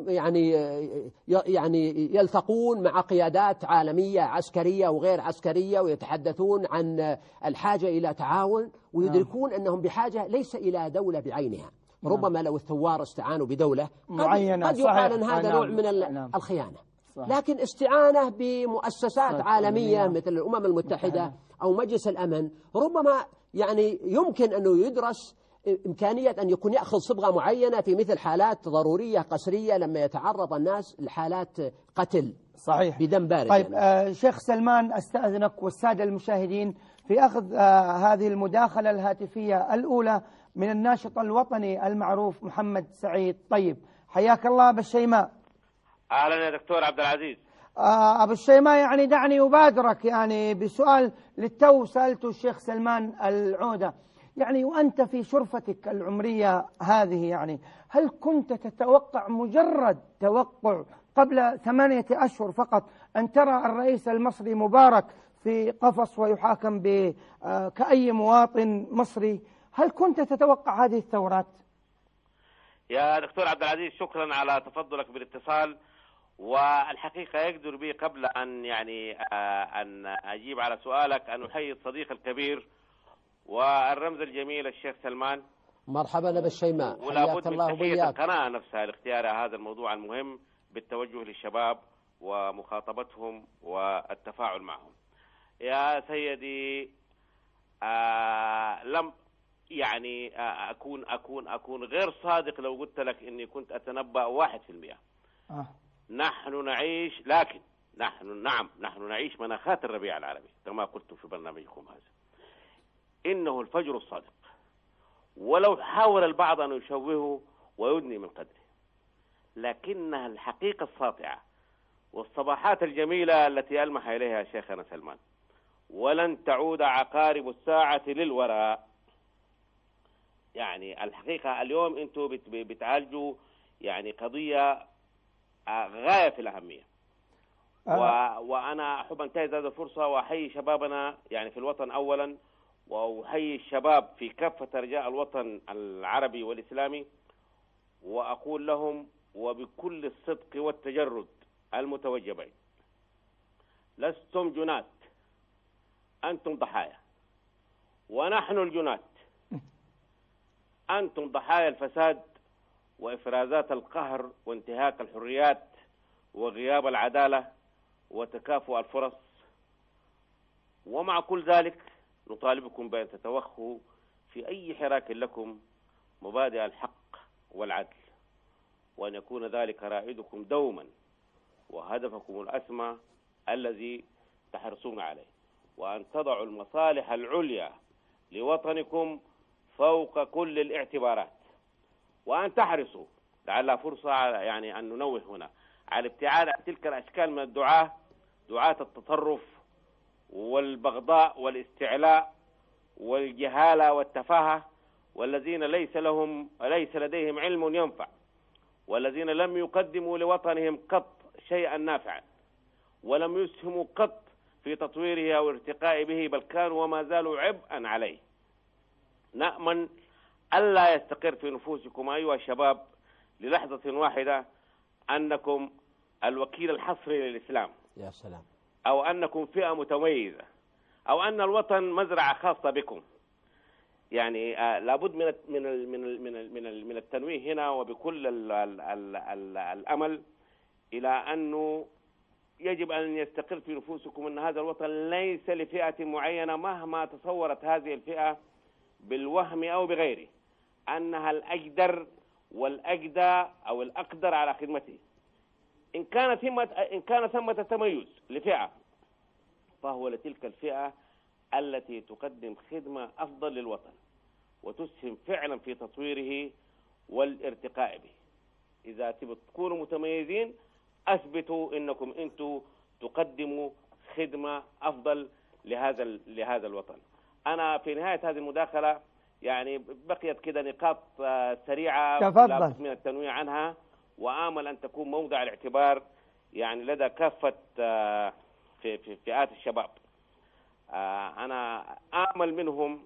يعني يلتقون مع قيادات عالمية عسكرية وغير عسكرية، ويتحدثون عن الحاجة إلى تعاون، ويدركون أنهم بحاجة ليس إلى دولة بعينها. ربما لو الثوار استعانوا بدولة معينة قد يقال أن هذا نوع من الخيانة. لكن استعانة بمؤسسات عالمية مثل الأمم المتحدة أو مجلس الأمن ربما يعني يمكن أنه يدرس إمكانية أن يكون يأخذ صبغة معينة في مثل حالات ضرورية قسرية لما يتعرض الناس لحالات قتل. صحيح. بدم بارد. طيب يعني. شيخ سلمان، أستأذنك والسادة المشاهدين في أخذ هذه المداخلة الهاتفية الأولى من الناشط الوطني المعروف محمد سعيد. طيب حياك الله أبا الشيماء. أهلا يا دكتور عبد العزيز. أبو الشيماء، يعني دعني أبادرك يعني بسؤال للتو سألته الشيخ سلمان العودة، يعني وأنت في شرفتك العمرية هذه، يعني هل كنت تتوقع مجرد توقع قبل 8 أشهر فقط أن ترى الرئيس المصري مبارك في قفص ويحاكم كأي مواطن مصري؟ هل كنت تتوقع هذه الثورات؟ يا دكتور عبد العزيز، شكرا على تفضلك بالاتصال، والحقيقة يقدر بي قبل أن أن أجيب على سؤالك أن أحيي الصديق الكبير والرمز الجميل الشيخ سلمان. مرحبا أبا الشيماء، حياك الله وبياك. القناة نفسها لاختيار هذا الموضوع المهم بالتوجه للشباب ومخاطبتهم والتفاعل معهم. يا سيدي، لم أكون غير صادق لو قلت لك إني كنت أتنبأ 1%. نحن نعيش، لكن نحن نعيش مناخات الربيع العربي كما قلت في برنامجكم هذا. إنه الفجر الصادق، ولو حاول البعض أن يشوهه ويدني من قدره، لكنها الحقيقة الساطعة والصباحات الجميلة التي ألمح إليها شيخنا سلمان. ولن تعود عقارب الساعة للوراء. الحقيقة اليوم أنتم بتعالجوا قضية غاية في الأهمية. وأنا أحب أنتهز هذه الفرصة وأحيي شبابنا في الوطن أولا، وأحيي الشباب في كافة أرجاء الوطن العربي والإسلامي، وأقول لهم وبكل الصدق والتجرد المتوجبين: لستم جنات، أنتم ضحايا، ونحن الجنات. أنتم ضحايا الفساد وإفرازات القهر وانتهاك الحريات وغياب العدالة وتكافؤ الفرص. ومع كل ذلك نطالبكم بأن تتوخوا في أي حراك لكم مبادئ الحق والعدل، وأن يكون ذلك رائدكم دوما وهدفكم الأسمى الذي تحرصون عليه، وأن تضعوا المصالح العليا لوطنكم فوق كل الاعتبارات، وأن تحرصوا، لعلها فرصة أن ننوه هنا على الابتعاد عن تلك الأشكال من دعاة التطرف والبغضاء والاستعلاء والجهالة والتفاهة، والذين ليس لديهم علم ينفع، والذين لم يقدموا لوطنهم قط شيئا نافعا، ولم يسهموا قط في تطويره أو ارتقاء به، بل كانوا وما زالوا عبئا عليه. نأمن ألا يستقر في نفوسكم أيها الشباب للحظة واحدة أنكم الوكيل الحصري للإسلام، يا سلام، أو أنكم فئة متميزة، أو أن الوطن مزرعة خاصة بكم. لابد من التنويه هنا وبكل الأمل إلى أنه يجب أن يستقر في نفوسكم أن هذا الوطن ليس لفئة معينة مهما تصورت هذه الفئة بالوهم أو بغيره أنها الأجدر والأجدى أو الأقدر على خدمته. إن كان ثمة تميز لفئة، فهو لتلك الفئة التي تقدم خدمة أفضل للوطن وتسهم فعلا في تطويره والارتقاء به. إذا تكونوا متميزين أثبتوا أنكم أنتم تقدموا خدمة أفضل لهذا الوطن. أنا في نهاية هذه المداخلة بقيت كده نقاط سريعة لابد من التنويه عنها، وآمل أن تكون موضع الاعتبار لدى كافة في فئات الشباب. أنا آمل منهم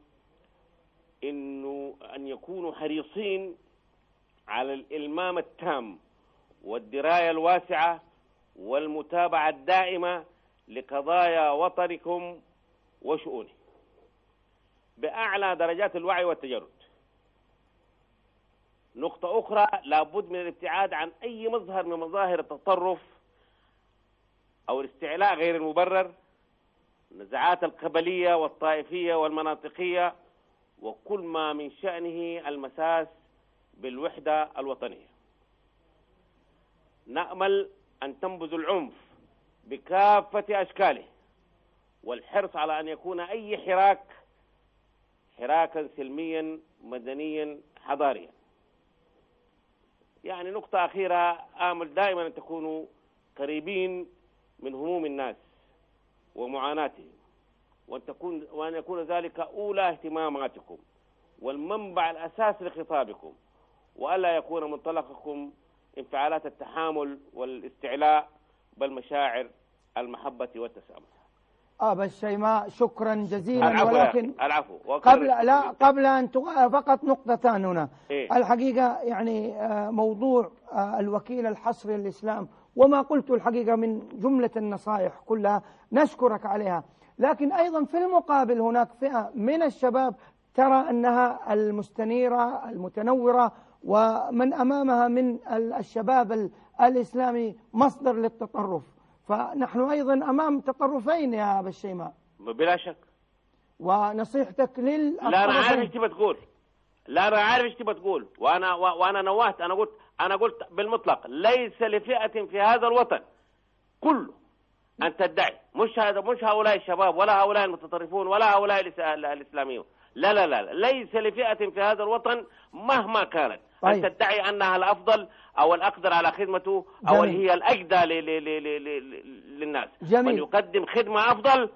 أن يكونوا حريصين على الإلمام التام والدراية الواسعة والمتابعة الدائمة لقضايا وطنكم وشؤونه بأعلى درجات الوعي والتجرد. نقطة أخرى، لابد من الابتعاد عن أي مظهر من مظاهر التطرف أو الاستعلاء غير المبرر، النزعات القبلية والطائفية والمناطقية، وكل ما من شأنه المساس بالوحدة الوطنية. نأمل أن تنبذ العنف بكافة أشكاله، والحرص على أن يكون أي حراكا سلميا مدنيا حضاريا. نقطة أخيرة، آمل دائما أن تكونوا قريبين من هموم الناس ومعاناتهم، وأن يكون ذلك أولى اهتماماتكم والمنبع الأساس لخطابكم، وألا يكون منطلقكم انفعالات التحامل والاستعلاء، بل مشاعر المحبة والتسامح. أبا الشيماء، شكرا جزيلا. العفو، ولكن العفو. قبل أن فقط نقطتان هنا. الحقيقة موضوع الوكيل الحصري للإسلام وما قلت الحقيقة من جملة النصائح كلها نشكرك عليها. لكن أيضا في المقابل هناك فئة من الشباب ترى أنها المستنيرة المتنورة، ومن أمامها من الشباب الإسلامي مصدر للتطرف. فنحن أيضا أمام تطرفين يا أبا الشيماء. بلا شك. ونصيحتك لا أنا عارف إيش تبى تقول، لا أنا عارف إيش تبى تقول، وأنا نوهت، أنا قلت بالمطلق ليس لفئة في هذا الوطن كله أن تدعي، مش هؤلاء الشباب ولا هؤلاء المتطرفون ولا هؤلاء الإسلاميون، لا لا لا، ليس لفئة في هذا الوطن مهما كانت أن تدعي أنها الأفضل أو الأقدر على خدمته أو هي الأجدى للناس. من يقدم خدمة أفضل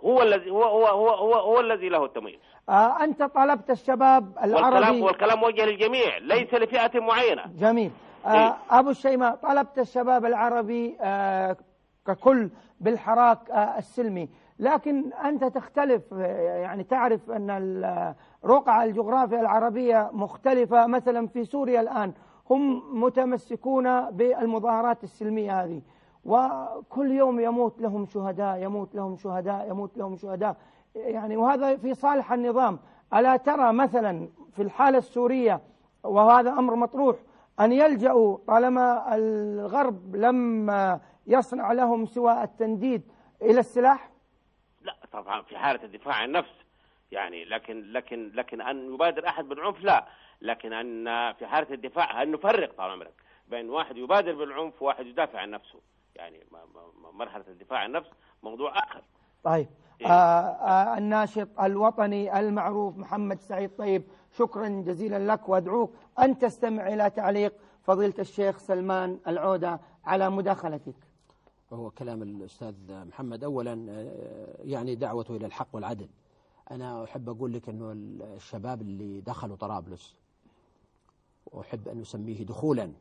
هو الذي له التمييز. أنت طلبت الشباب العربي، والكلام موجه للجميع ليس لفئة معينة. جميل. أبو الشيماء، طلبت الشباب العربي ككل بالحراك السلمي، لكن أنت تختلف، يعني تعرف أن الرقعة الجغرافية العربية مختلفة. مثلا في سوريا الآن هم متمسكون بالمظاهرات السلمية هذه، وكل يوم يموت لهم شهداء، يموت لهم شهداء، يموت لهم شهداء، يعني وهذا في صالح النظام. ألا ترى مثلا في الحالة السورية، وهذا أمر مطروح، أن يلجأوا طالما الغرب لم يصنع لهم سوى التنديد إلى السلاح؟ لا طبعا في حالة الدفاع عن النفس يعني، لكن أن يبادر أحد بالعنف لا، لكن أن في حالة الدفاع أن نفرق طال عمرك بين واحد يبادر بالعنف وواحد يدافع عن نفسه، يعني مرحلة الدفاع عن النفس موضوع آخر. طيب. الناشط الوطني المعروف محمد سعيد طيب، شكرا جزيلا لك، وادعوك أن تستمع إلى تعليق فضيلة الشيخ سلمان العودة على مداخلتك. وهو كلام الأستاذ محمد أولا يعني دعوته إلى الحق والعدل. أنا أحب أقول لك أنه الشباب اللي دخلوا طرابلس، وأحب أن نسميه دخولا،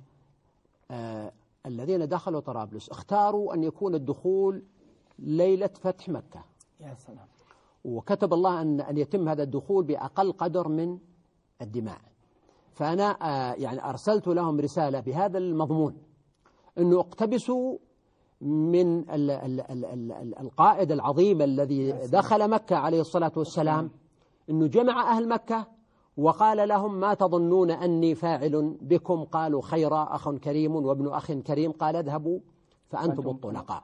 الذين دخلوا طرابلس اختاروا أن يكون الدخول ليلة فتح مكة. يا سلام. وكتب الله أن يتم هذا الدخول بأقل قدر من الدماء. فأنا يعني أرسلت لهم رسالة بهذا المضمون، أنه اقتبسوا من القائد العظيم الذي دخل مكة عليه الصلاة والسلام، أنه جمع أهل مكة وقال لهم: ما تظنون أني فاعل بكم؟ قالوا: خيرا، أخ كريم وابن أخ كريم. قال: اذهبوا فأنتم الطلقاء.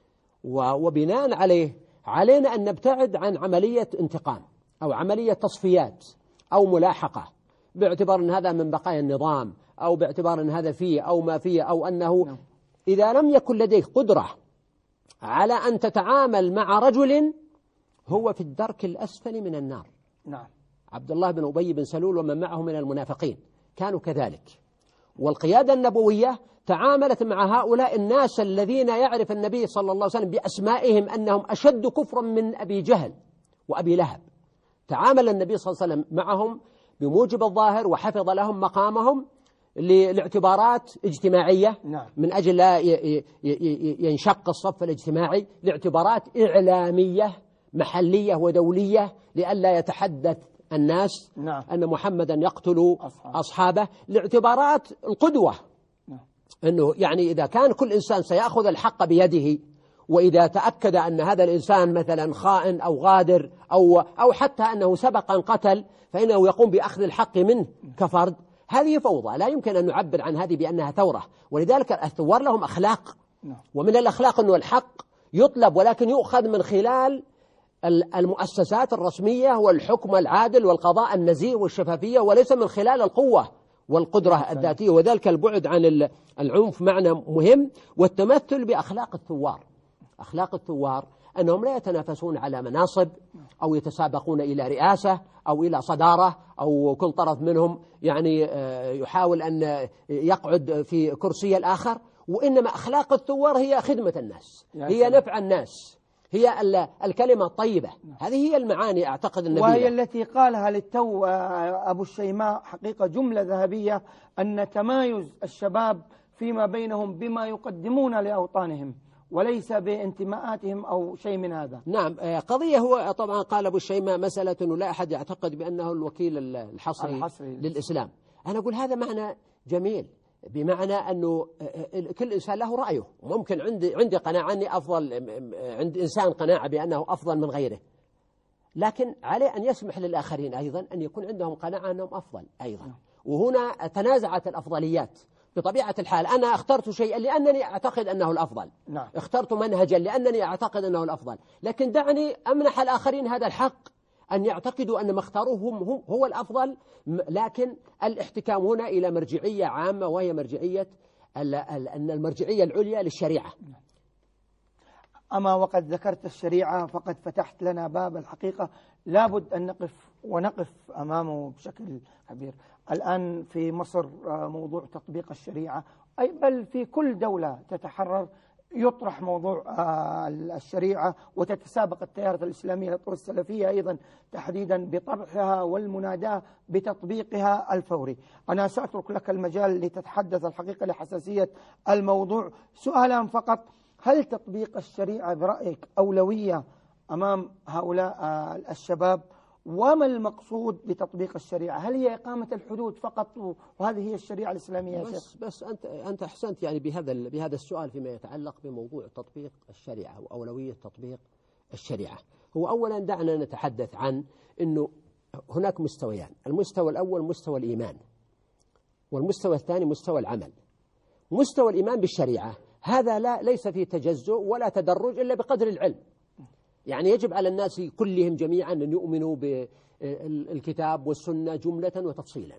وبناء عليه علينا أن نبتعد عن عملية انتقام أو عملية تصفيات أو ملاحقة، باعتبار أن هذا من بقايا النظام، أو باعتبار أن هذا فيه أو ما فيه، أو أنه إذا لم يكن لديك قدرة على أن تتعامل مع رجل هو في الدرك الأسفل من النار. نعم. عبد الله بن أبي بن سلول ومن معه من المنافقين كانوا كذلك. والقيادة النبوية تعاملت مع هؤلاء الناس الذين يعرف النبي صلى الله عليه وسلم بأسمائهم أنهم أشد كفرا من أبي جهل وأبي لهب. تعامل النبي صلى الله عليه وسلم معهم بموجب الظاهر، وحفظ لهم مقامهم لاعتبارات اجتماعية. نعم. من أجل لا ينشق الصف الاجتماعي، لاعتبارات إعلامية محلية ودولية، لئلا يتحدث الناس نعم. أن محمدا يقتل أصحابه، لاعتبارات القدوة. نعم. أنه يعني إذا كان كل إنسان سيأخذ الحق بيده، وإذا تأكد أن هذا الإنسان مثلا خائن أو غادر أو حتى أنه سبق أن قتل، فإنه يقوم بأخذ الحق منه كفرد. هذه فوضى، لا يمكن أن نعبر عن هذه بأنها ثورة. ولذلك الثوار لهم أخلاق، ومن الأخلاق أنه الحق يطلب ولكن يؤخذ من خلال المؤسسات الرسمية والحكم العادل والقضاء النزيه والشفافية، وليس من خلال القوة والقدرة الذاتية. وذلك البعد عن العنف معنى مهم. والتمثل بأخلاق الثوار، أخلاق الثوار أنهم لا يتنافسون على مناصب أو يتسابقون إلى رئاسة أو إلى صدارة، أو كل طرف منهم يعني يحاول أن يقعد في كرسي الآخر، وإنما أخلاق الثوار هي خدمة الناس، هي نفع الناس، هي الكلمة الطيبة. هذه هي المعاني أعتقد النبي، وهي التي قالها للتو أبو الشيماء، حقيقة جملة ذهبية، أن تمايز الشباب فيما بينهم بما يقدمون لأوطانهم وليس بانتماءاتهم أو شيء من هذا. نعم. قضية هو طبعا قال أبو الشيماء مسألة أنه لا أحد يعتقد بأنه الوكيل الحصري للإسلام. أنا أقول هذا معنى جميل. بمعنى أنه كل إنسان له رأيه. ممكن عندي قناعة أني أفضل، عند إنسان قناعة بأنه أفضل من غيره، لكن عليه أن يسمح للآخرين أيضا أن يكون عندهم قناعة أنهم أفضل أيضا. وهنا تنازعت الأفضليات بطبيعة الحال. أنا اخترت شيئا لأنني أعتقد أنه الأفضل، اخترت منهجا لأنني أعتقد أنه الأفضل، لكن دعني أمنح الآخرين هذا الحق أن يعتقدوا أن ما اختاروه هو الأفضل. لكن الاحتكام هنا إلى مرجعية عامة، وهي مرجعية أن المرجعية العليا للشريعة. أما وقد ذكرت الشريعة فقد فتحت لنا باب الحقيقة لابد أن نقف أمامه بشكل كبير. الآن في مصر موضوع تطبيق الشريعة، أي بل في كل دولة تتحرر يطرح موضوع الشريعة، وتتسابق التيارات الإسلامية والسلفية أيضا تحديدا بطرحها والمناداة بتطبيقها الفوري. أنا سأترك لك المجال لتتحدث الحقيقة لحساسية الموضوع. سؤالا فقط: هل تطبيق الشريعة برأيك أولوية أمام هؤلاء الشباب؟ وما المقصود بتطبيق الشريعة؟ هل هي إقامة الحدود فقط وهذه هي الشريعة الإسلامية؟ بس أنت أحسنت يعني بهذا السؤال فيما يتعلق بموضوع تطبيق الشريعة وأولوية تطبيق الشريعة. هو أولا دعنا نتحدث عن أنه هناك مستويان: المستوى الأول مستوى الإيمان، والمستوى الثاني مستوى العمل. مستوى الإيمان بالشريعة هذا ليس فيه تجزؤ ولا تدرج إلا بقدر العلم. يعني يجب على الناس كلهم جميعا أن يؤمنوا بالكتاب والسنة جملة وتفصيلا،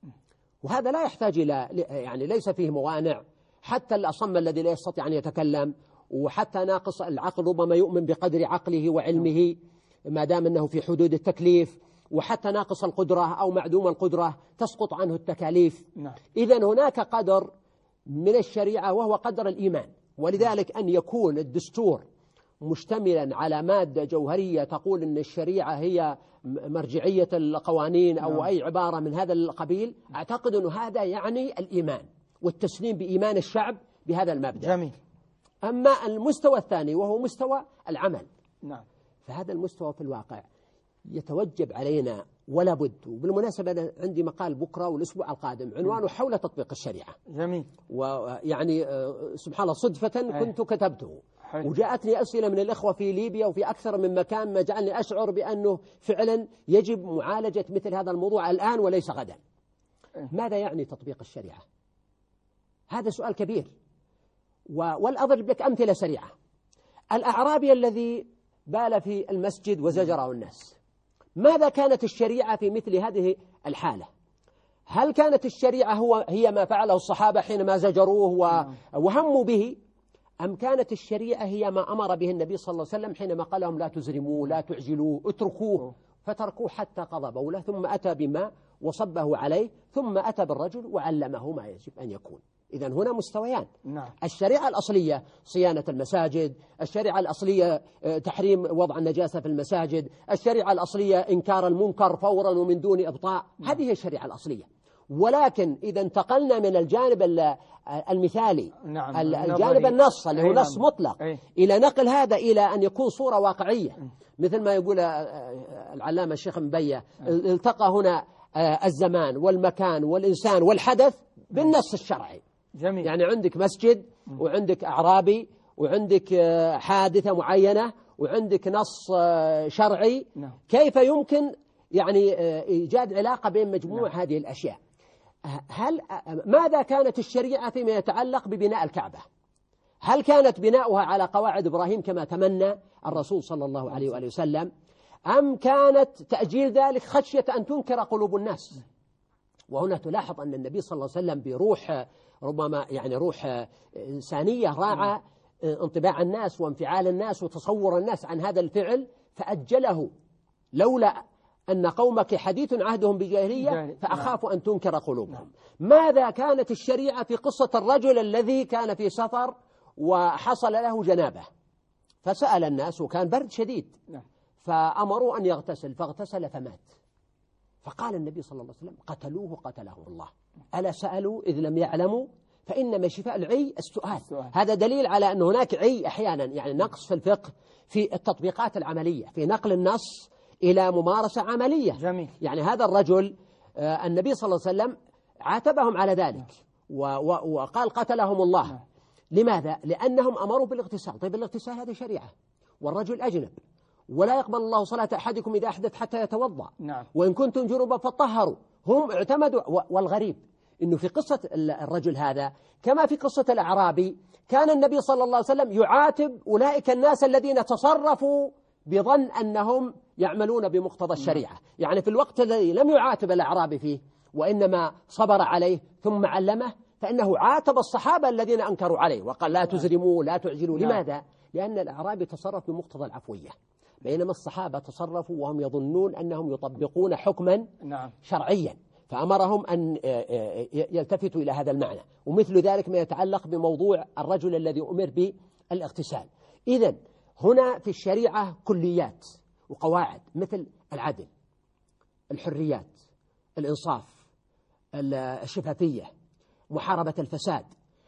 وهذا لا يحتاج إلى يعني ليس فيه موانع. حتى الأصم الذي لا يستطيع أن يتكلم، وحتى ناقص العقل ربما يؤمن بقدر عقله وعلمه ما دام أنه في حدود التكليف، وحتى ناقص القدرة أو معدوم القدرة تسقط عنه التكاليف. إذن هناك قدر من الشريعة وهو قدر الإيمان. ولذلك أن يكون الدستور مشتملا على مادة جوهرية تقول أن الشريعة هي مرجعية القوانين أو أي عبارة من هذا القبيل، أعتقد أن هذا يعني الإيمان والتسليم بإيمان الشعب بهذا المبدأ. جميل. أما المستوى الثاني وهو مستوى العمل، فهذا المستوى في الواقع يتوجب علينا ولا بد. وبالمناسبة أنا عندي مقال بكرة والأسبوع القادم عنوانه حول تطبيق الشريعة. جميل. ويعني سبحان الله صدفة كنت كتبته، وجاءتني أسئلة من الإخوة في ليبيا وفي أكثر من مكان، ما جعلني أشعر بأنه فعلا يجب معالجة مثل هذا الموضوع الآن وليس غدا. ماذا يعني تطبيق الشريعة؟ هذا سؤال كبير. والأضرب لك أمثلة سريعة. الأعرابي الذي بال في المسجد وزجره الناس، ماذا كانت الشريعة في مثل هذه الحالة؟ هل كانت الشريعة هي ما فعله الصحابة حينما زجروه وهموا به، أم كانت الشريعة هي ما أمر به النبي صلى الله عليه وسلم حينما قال لهم لا تزرموه لا تعجلوه اتركوه، فتركوه حتى قضى بوله، ثم أتى بما وصبه عليه، ثم أتى بالرجل وعلمه ما يجب أن يكون. إذن هنا مستويان. الشريعة الأصلية صيانة المساجد، الشريعة الأصلية تحريم وضع النجاسة في المساجد، الشريعة الأصلية إنكار المنكر فورا ومن دون إبطاء، هذه الشريعة الأصلية. ولكن إذا انتقلنا من الجانب المثالي، الجانب النص اللي هو نص مطلق، إلى نقل هذا إلى أن يكون صورة واقعية، مثل ما يقول العلامة الشيخ مبية، التقى هنا الزمان والمكان والإنسان والحدث بالنص الشرعي. جميل. يعني عندك مسجد وعندك أعرابي وعندك حادثة معينة وعندك نص شرعي. كيف يمكن يعني إيجاد علاقة بين مجموع هذه الأشياء؟ ماذا كانت الشريعة فيما يتعلق ببناء الكعبة؟ هل كانت بناؤها على قواعد إبراهيم كما تمنى الرسول صلى الله عليه وآله وسلم، أم كانت تأجيل ذلك خشية أن تنكر قلوب الناس؟ وهنا تلاحظ أن النبي صلى الله عليه وسلم بروح ربما يعني روح إنسانية راعى انطباع الناس وانفعال الناس وتصور الناس عن هذا الفعل فأجله، لولا أن قومك حديث عهدهم بجاهلية فأخاف أن تنكر قلوبهم. ماذا كانت الشريعة في قصة الرجل الذي كان في سفر وحصل له جنابة، فسأل الناس وكان برد شديد فأمروا أن يغتسل، فاغتسل فمات. فقال النبي صلى الله عليه وسلم قتلوه قتله الله، ألا سألوا إذ لم يعلموا فإنما شفاء العي السؤال. هذا دليل على أن هناك عي أحيانا يعني نقص في الفقه في التطبيقات العملية، في نقل النص إلى ممارسة عملية. جميل. يعني هذا الرجل النبي صلى الله عليه وسلم عاتبهم على ذلك وقال قتلهم الله. لماذا؟ لأنهم أمروا بالاغتسال. طيب الاغتسال هذه شريعة، والرجل أجنب، ولا يقبل الله صلاة أحدكم إذا أحدث حتى يتوضأ، وإن كنتم جنوبا فطهروا. هم اعتمدوا. والغريب إنه في قصة الرجل هذا كما في قصة الأعرابي كان النبي صلى الله عليه وسلم يعاتب أولئك الناس الذين تصرفوا بظن أنهم يعملون بمقتضى الشريعة. يعني في الوقت الذي لم يعاتب الأعرابي فيه وإنما صبر عليه ثم علمه، فإنه عاتب الصحابة الذين أنكروا عليه وقال لا تزرموا لا تعجلوا. لماذا؟ لأن الأعرابي تصرف بمقتضى العفوية، بينما الصحابة تصرفوا وهم يظنون أنهم يطبقون حكما شرعيا، فأمرهم أن يلتفتوا إلى هذا المعنى. ومثل ذلك ما يتعلق بموضوع الرجل الذي أمر بالاغتسال. إذن هنا في الشريعة كليات وقواعد مثل العدل، الحريات، الإنصاف، الشفافية، محاربة الفساد،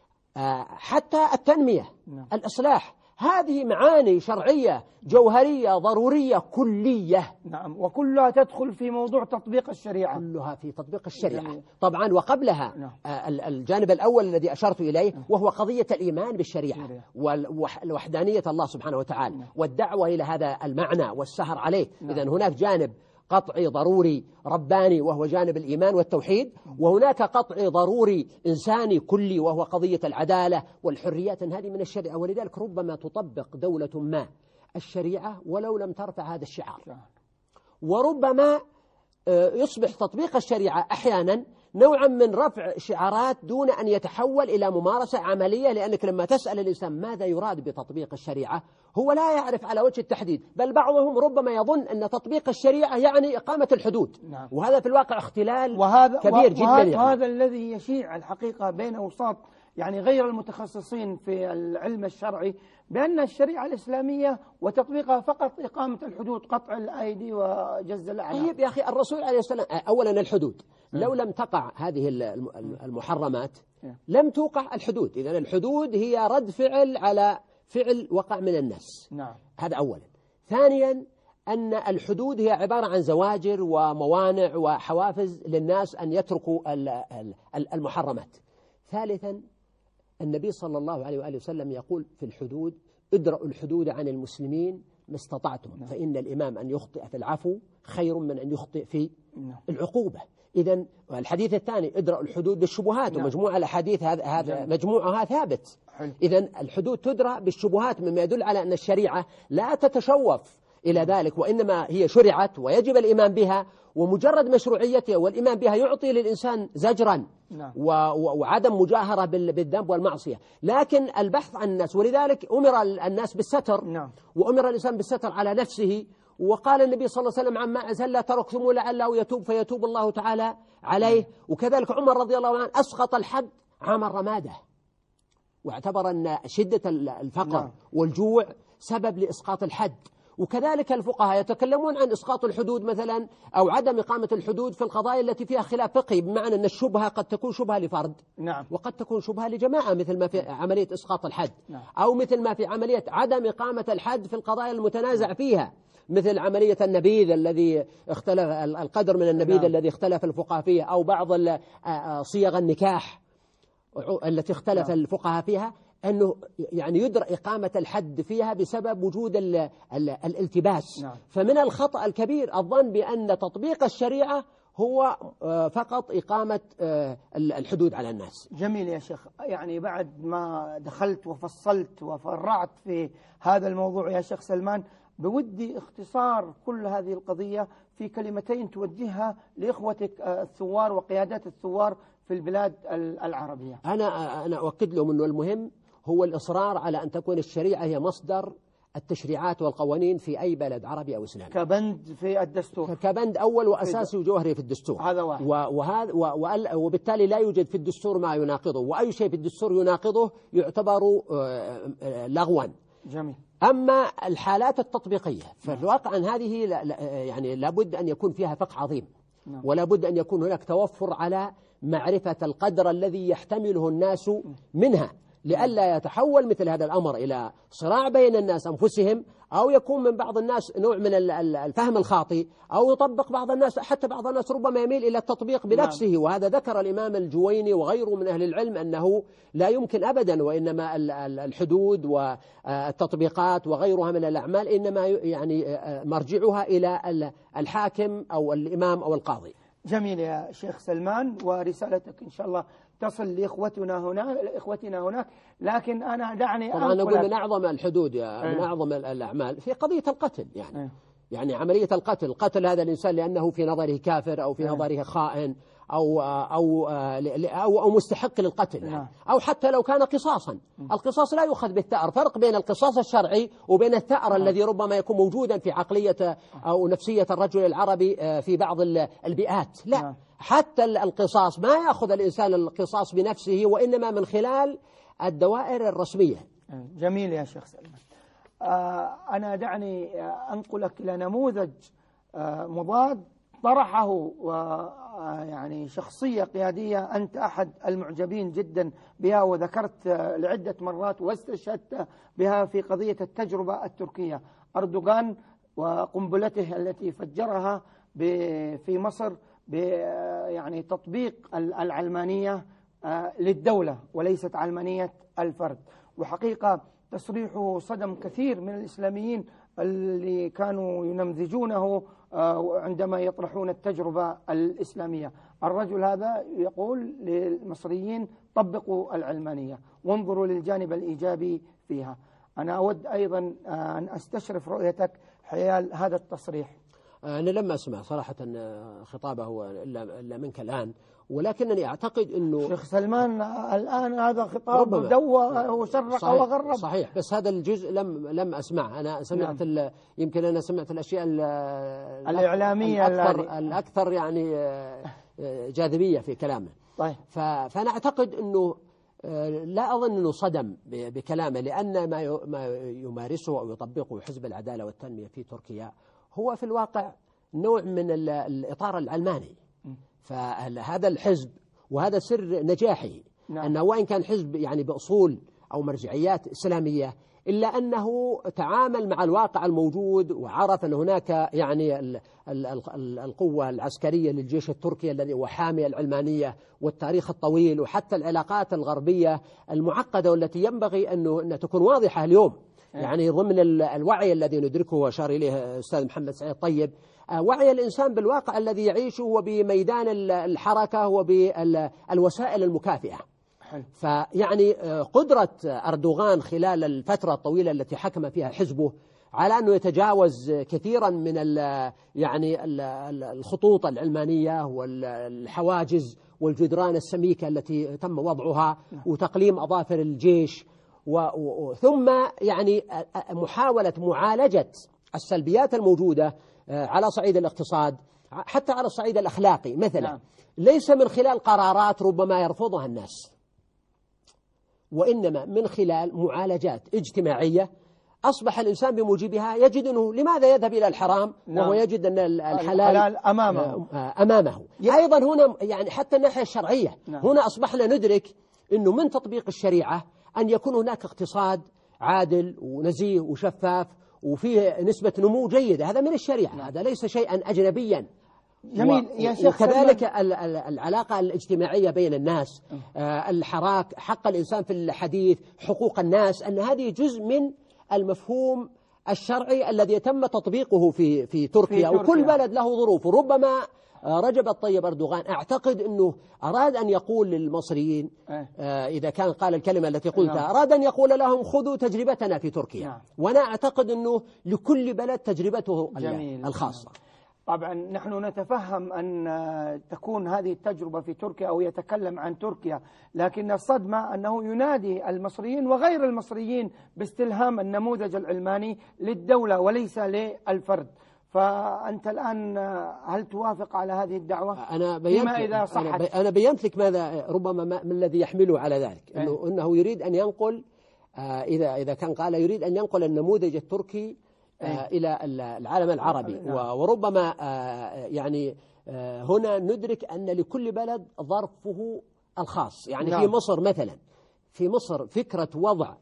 حتى التنمية، الإصلاح. هذه معاني شرعية جوهرية ضرورية كلية. وكلها تدخل في موضوع تطبيق الشريعة. كلها في تطبيق الشريعة طبعا. وقبلها الجانب الأول الذي أشرت إليه وهو قضية الإيمان بالشريعة والوحدانية الله سبحانه وتعالى والدعوة إلى هذا المعنى والسهر عليه. إذن هناك جانب قطعي ضروري رباني وهو جانب الإيمان والتوحيد، وهناك قطعي ضروري إنساني كلي وهو قضية العدالة والحريات. هذه من الشريعة، ولذلك ربما تطبق دولة ما الشريعة ولو لم ترفع هذا الشعار، وربما يصبح تطبيق الشريعة أحيانا نوعا من رفع شعارات دون أن يتحول إلى ممارسة عملية. لأنك لما تسأل الإنسان ماذا يراد بتطبيق الشريعة هو لا يعرف على وجه التحديد، بل بعضهم ربما يظن أن تطبيق الشريعة يعني إقامة الحدود. وهذا في الواقع اختلال كبير جدا. وهذا الذي يشيع الحقيقة بين أوساط يعني غير المتخصصين في العلم الشرعي، بأن الشريعة الإسلامية وتطبيقها فقط إقامة الحدود، قطع الأيدي وجز الأعناق. طيب يا أخي، الرسول عليه السلام أولا الحدود لو لم تقع هذه المحرمات لم توقع الحدود. إذن الحدود هي رد فعل على فعل وقع من الناس. هذا أولا. ثانيا أن الحدود هي عبارة عن زواجر وموانع وحوافز للناس أن يتركوا المحرمات. ثالثا النبي صلى الله عليه وآله وسلم يقول في الحدود: ادرأوا الحدود عن المسلمين ما استطعتم، فإن الإمام أن يخطئ في العفو خير من أن يخطئ في العقوبة. إذن الحديث الثاني ادرأوا الحدود بالشبهات، ومجموع الأحاديث هذا مجموعها ثابت. إذن الحدود تدرى بالشبهات، مما يدل على أن الشريعة لا تتشوف إلى ذلك، وإنما هي شرعت ويجب الإيمان بها، ومجرد مشروعيتها والإيمان بها يعطي للإنسان زجرا وعدم مجاهرة بالذنب والمعصية. لكن البحث عن الناس، ولذلك أمر الناس بالستر، وأمر الإنسان بالستر على نفسه. وقال النبي صلى الله عليه وسلم عن ماعز: هلا تركتموه لعله يتوب فيتوب الله تعالى عليه. وكذلك عمر رضي الله عنه أسقط الحد عام الرمادة، واعتبر أن شدة الفقر والجوع سبب لإسقاط الحد. وكذلك الفقهاء يتكلمون عن إسقاط الحدود مثلا أو عدم إقامة الحدود في القضايا التي فيها خلاف فقهي، بمعنى أن الشبهة قد تكون شبهة لفرد وقد تكون شبهة لجماعة، مثل ما في عملية إسقاط الحد، أو مثل ما في عملية عدم إقامة الحد في القضايا المتنازع فيها، مثل عملية النبيذ الذي اختلف القدر من النبيذ الذي اختلف الفقهاء فيه، أو بعض صيغ النكاح التي اختلف الفقهاء فيها، أنه يعني يدرى إقامة الحد فيها بسبب وجود الالتباس. فمن الخطأ الكبير الظن بأن تطبيق الشريعة هو فقط إقامة الحدود على الناس. جميل يا شيخ. يعني بعد ما دخلت وفصلت وفرعت في هذا الموضوع يا شيخ سلمان، بودي اختصار كل هذه القضية في كلمتين توجهها لإخوتك الثوار وقيادات الثوار في البلاد العربية. أنا أؤكد لهم أنه المهم هو الإصرار على أن تكون الشريعة هي مصدر التشريعات والقوانين في أي بلد عربي أو إسلامي، كبند في الدستور، كبند أول وأساسي وجوهري في الدستور. هذا واحد. وبالتالي لا يوجد في الدستور ما يناقضه، وأي شيء في الدستور يناقضه يعتبر لغوا. جميل. أما الحالات التطبيقية فالواقع أن هذه يعني لابد أن يكون فيها فقه عظيم، ولا بد أن يكون هناك توفر على معرفة القدر الذي يحتمله الناس منها، لئلا يتحول مثل هذا الأمر إلى صراع بين الناس أنفسهم أو يكون من بعض الناس نوع من الفهم الخاطئ، أو يطبق بعض الناس، حتى بعض الناس ربما يميل إلى التطبيق بنفسه. وهذا ذكر الإمام الجويني وغيره من أهل العلم أنه لا يمكن أبدا، وإنما الحدود والتطبيقات وغيرها من الأعمال إنما يعني مرجعها إلى الحاكم أو الإمام أو القاضي. جميل يا شيخ سلمان، ورسالتك إن شاء الله تصل لإخوتنا هناك. لكن أنا دعني طبعا نقول من أعظم الحدود من أعظم الأعمال في قضية القتل، يعني عملية القتل، قتل هذا الإنسان لأنه في نظره كافر أو في نظره خائن أو مستحق للقتل، يعني أو حتى لو كان قصاصا. القصاص لا يؤخذ بالثأر، فرق بين القصاص الشرعي وبين الثأر الذي ربما يكون موجودا في عقلية أو نفسية الرجل العربي في بعض البيئات. لا، حتى القصاص ما يأخذ الإنسان القصاص بنفسه، وإنما من خلال الدوائر الرسمية. جميل يا شيخ سلمان. أنا دعني أنقلك إلى نموذج مضاد طرحه يعني شخصية قيادية أنت أحد المعجبين جدا بها، وذكرت لعدة مرات واستشهدت بها في قضية التجربة التركية. أردوغان وقنبلته التي فجرها في مصر يعني تطبيق العلمانية للدولة وليست علمانية الفرد. وحقيقة تصريحه صدم كثير من الإسلاميين اللي كانوا ينمذجونه عندما يطرحون التجربة الإسلامية. الرجل هذا يقول للمصريين طبقوا العلمانية وانظروا للجانب الإيجابي فيها. أنا أود أيضا أن أستشرف رؤيتك حيال هذا التصريح. أنا لم أسمع صراحة خطابه إلا منك الآن، ولكنني أعتقد أنه شيخ سلمان الآن هذا خطاب دوى وشرق وغرب. صحيح، بس هذا الجزء لم أسمع. أنا سمعت يمكن أنا سمعت الأشياء الإعلامية الأكثر يعني جاذبية في كلامه. طيب. فأنا أعتقد أنه لا أظن أنه صدم بكلامه، لأن ما يمارسه أو يطبقه حزب العدالة والتنمية في تركيا هو في الواقع نوع من الإطار العلماني. فهذا الحزب وهذا سر نجاحه، أنه وإن كان حزب يعني بأصول أو مرجعيات إسلامية، إلا أنه تعامل مع الواقع الموجود وعرف أن هناك يعني القوة العسكرية للجيش التركي الذي هو حامي العلمانية والتاريخ الطويل، وحتى العلاقات الغربية المعقدة والتي ينبغي أن تكون واضحة اليوم. يعني ضمن الوعي الذي ندركه وأشار إليه أستاذ محمد سعيد طيب، وعي الإنسان بالواقع الذي يعيشه وبميدان الحركة وبالوسائل المكافئة. فيعني قدرة أردوغان خلال الفترة الطويلة التي حكم فيها حزبه على أنه يتجاوز كثيرا من يعني الخطوط العلمانية والحواجز والجدران السميكة التي تم وضعها وتقليم أظافر الجيش، ثم يعني محاولة معالجة السلبيات الموجودة على صعيد الاقتصاد، حتى على الصعيد الأخلاقي مثلا، ليس من خلال قرارات ربما يرفضها الناس، وإنما من خلال معالجات اجتماعية أصبح الإنسان بموجبها يجد أنه لماذا يذهب إلى الحرام وهو يجد أن الحلال أمامه. أيضا هنا يعني حتى الناحية الشرعية هنا أصبحنا ندرك أنه من تطبيق الشريعة أن يكون هناك اقتصاد عادل ونزيه وشفاف وفيه نسبة نمو جيدة. هذا من الشريعة، هذا ليس شيئا أجنبيا. جميل يا شيخ. وكذلك العلاقة الاجتماعية بين الناس، الحراك، حق الإنسان في الحديث، حقوق الناس، أن هذه جزء من المفهوم الشرعي الذي تم تطبيقه في تركيا. وكل بلد له ظروفه. ربما رجب الطيب أردوغان أعتقد أنه أراد أن يقول للمصريين إذا كان قال الكلمة التي قلتها، أراد أن يقول لهم خذوا تجربتنا في تركيا. وأنا أعتقد أنه لكل بلد تجربته الخاصة. طبعا نحن نتفهم أن تكون هذه التجربة في تركيا أو يتكلم عن تركيا، لكن الصدمة أنه ينادي المصريين وغير المصريين باستلهام النموذج العلماني للدولة وليس للفرد. فأنت الآن هل توافق على هذه الدعوة؟ أنا بينت لك ماذا ربما ما الذي يحمله على ذلك، أنه يريد أن ينقل إذا كان قال يريد أن ينقل النموذج التركي إلى العالم العربي. وربما يعني هنا ندرك أن لكل بلد ظرفه الخاص. يعني في مصر مثلا، في مصر فكرة وضع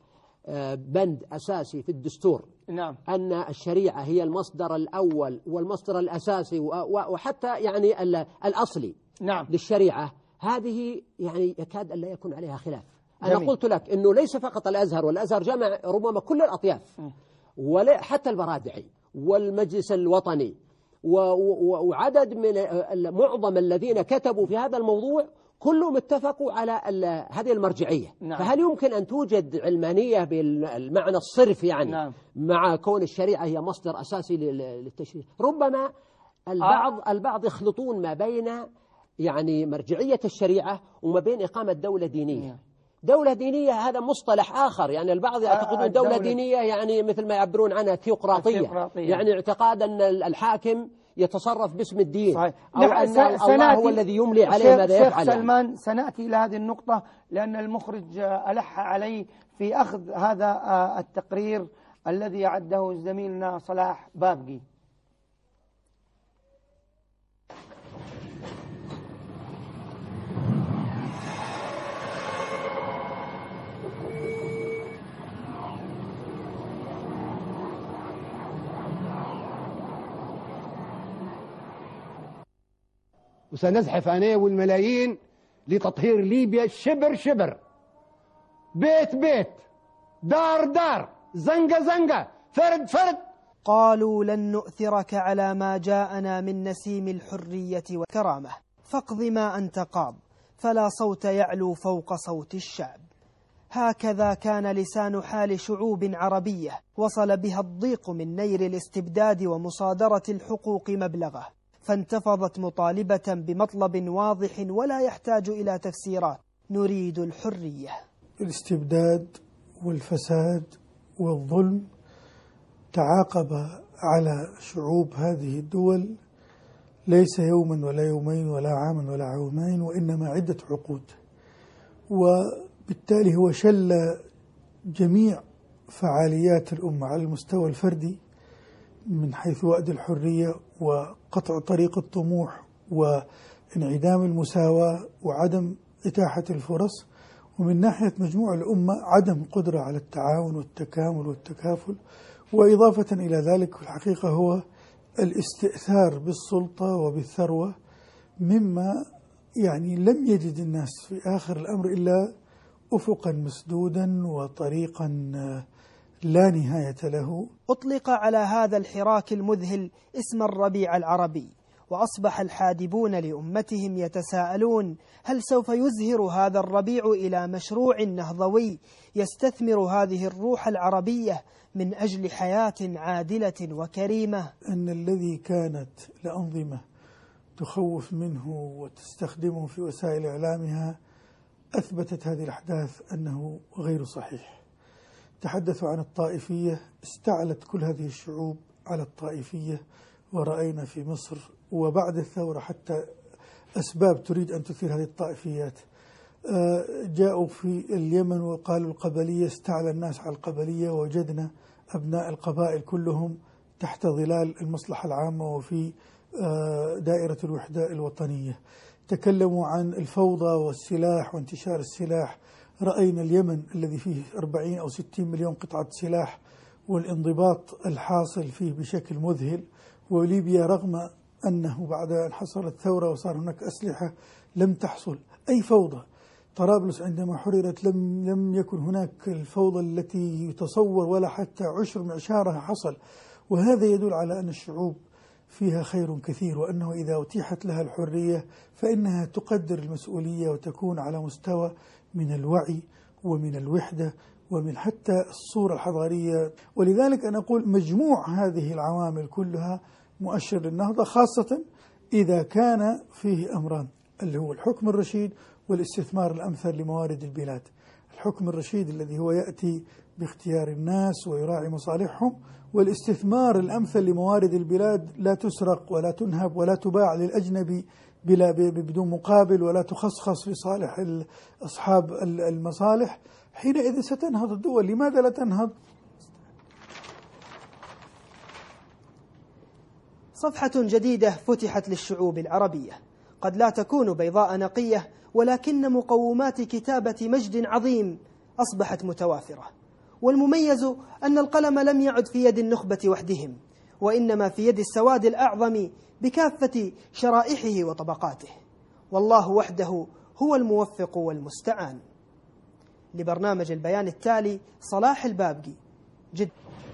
بند أساسي في الدستور نعم. أن الشريعة هي المصدر الأول والمصدر الأساسي وحتى يعني الأصلي نعم. للشريعة، هذه يعني يكاد أن لا يكون عليها خلاف. جميل. أنا قلت لك أنه ليس فقط الأزهر، والأزهر جمع ربما كل الأطياف وحتى البرادعي والمجلس الوطني وعدد من معظم الذين كتبوا في هذا الموضوع كلهم اتفقوا على هذه المرجعية. نعم. فهل يمكن أن توجد علمانية بالمعنى الصرف يعني نعم. مع كون الشريعة هي مصدر أساسي للتشريع؟ ربما البعض يخلطون ما بين يعني مرجعية الشريعة وما بين إقامة دولة دينية. دولة دينية هذا مصطلح آخر، يعني البعض يعتقدون دولة دينية يعني مثل ما يعبرون عنها ثيوقراطية، يعني اعتقاد أن الحاكم يتصرف باسم الدين. صحيح. أو أن الله هو الذي يملي عليه ماذا يفعل. شيخ سلمان، سنأتي إلى هذه النقطة لأن المخرج ألح علي في أخذ هذا التقرير الذي أعده زميلنا صلاح بابقي. وسنزحف أنا والملايين لتطهير ليبيا شبر شبر، بيت بيت، دار دار، زنقة زنقة، فرد فرد. قالوا لن نؤثرك على ما جاءنا من نسيم الحرية والكرامة، فاقض ما أنت قاض، فلا صوت يعلو فوق صوت الشعب. هكذا كان لسان حال شعوب عربية وصل بها الضيق من نير الاستبداد ومصادرة الحقوق مبلغه، فانتفضت مطالبة بمطلب واضح ولا يحتاج إلى تفسيرات: نريد الحرية. الاستبداد والفساد والظلم تعاقب على شعوب هذه الدول ليس يوما ولا يومين ولا عاما ولا عامين، وإنما عدة عقود، وبالتالي هو شل جميع فعاليات الأمة على المستوى الفردي من حيث وأد الحرية وقطع طريق الطموح وانعدام المساواة وعدم إتاحة الفرص، ومن ناحية مجموع الأمة عدم قدرة على التعاون والتكامل والتكافل. وإضافة إلى ذلك في الحقيقة هو الاستئثار بالسلطة وبالثروة، مما يعني لم يجد الناس في آخر الأمر إلا أفقا مسدودا وطريقا لا نهاية له. أطلق على هذا الحراك المذهل اسم الربيع العربي، وأصبح الحادبون لأمتهم يتساءلون: هل سوف يزهر هذا الربيع إلى مشروع نهضوي يستثمر هذه الروح العربية من أجل حياة عادلة وكريمة؟ أن الذي كانت الأنظمة تخوف منه وتستخدمه في وسائل إعلامها أثبتت هذه الأحداث أنه غير صحيح. تحدثوا عن الطائفية، استعلت كل هذه الشعوب على الطائفية، ورأينا في مصر وبعد الثورة حتى أسباب تريد أن تثير هذه الطائفيات. جاءوا في اليمن وقالوا القبلية، استعلى الناس على القبلية، ووجدنا أبناء القبائل كلهم تحت ظلال المصلحة العامة وفي دائرة الوحدة الوطنية. تكلموا عن الفوضى والسلاح وانتشار السلاح، رأينا اليمن الذي فيه 40 أو 60 مليون قطعة سلاح والانضباط الحاصل فيه بشكل مذهل. وليبيا رغم أنه بعد أن حصلت ثورة وصار هناك أسلحة لم تحصل أي فوضى. طرابلس عندما حررت لم يكن هناك الفوضى التي يتصور ولا حتى عشر معشارها حصل. وهذا يدل على أن الشعوب فيها خير كثير، وأنه إذا أتيحت لها الحرية فإنها تقدر المسؤولية وتكون على مستوى من الوعي ومن الوحدة ومن حتى الصورة الحضارية. ولذلك أنا أقول مجموع هذه العوامل كلها مؤشر للنهضة، خاصة إذا كان فيه أمران، اللي هو الحكم الرشيد والاستثمار الأمثل لموارد البلاد. الحكم الرشيد الذي هو يأتي باختيار الناس ويراعي مصالحهم، والاستثمار الأمثل لموارد البلاد لا تسرق ولا تنهب ولا تباع للأجنبي بدون مقابل ولا تخصخص لصالح أصحاب المصالح. حينئذ ستنهض الدول. لماذا لا تنهض؟ صفحة جديدة فتحت للشعوب العربية، قد لا تكون بيضاء نقية، ولكن مقومات كتابة مجد عظيم أصبحت متوافرة. والمميز أن القلم لم يعد في يد النخبة وحدهم، وإنما في يد السواد الأعظم بكافة شرائحه وطبقاته، والله وحده هو الموفق والمستعان. لبرنامج البيان التالي صلاح البابقي، جد.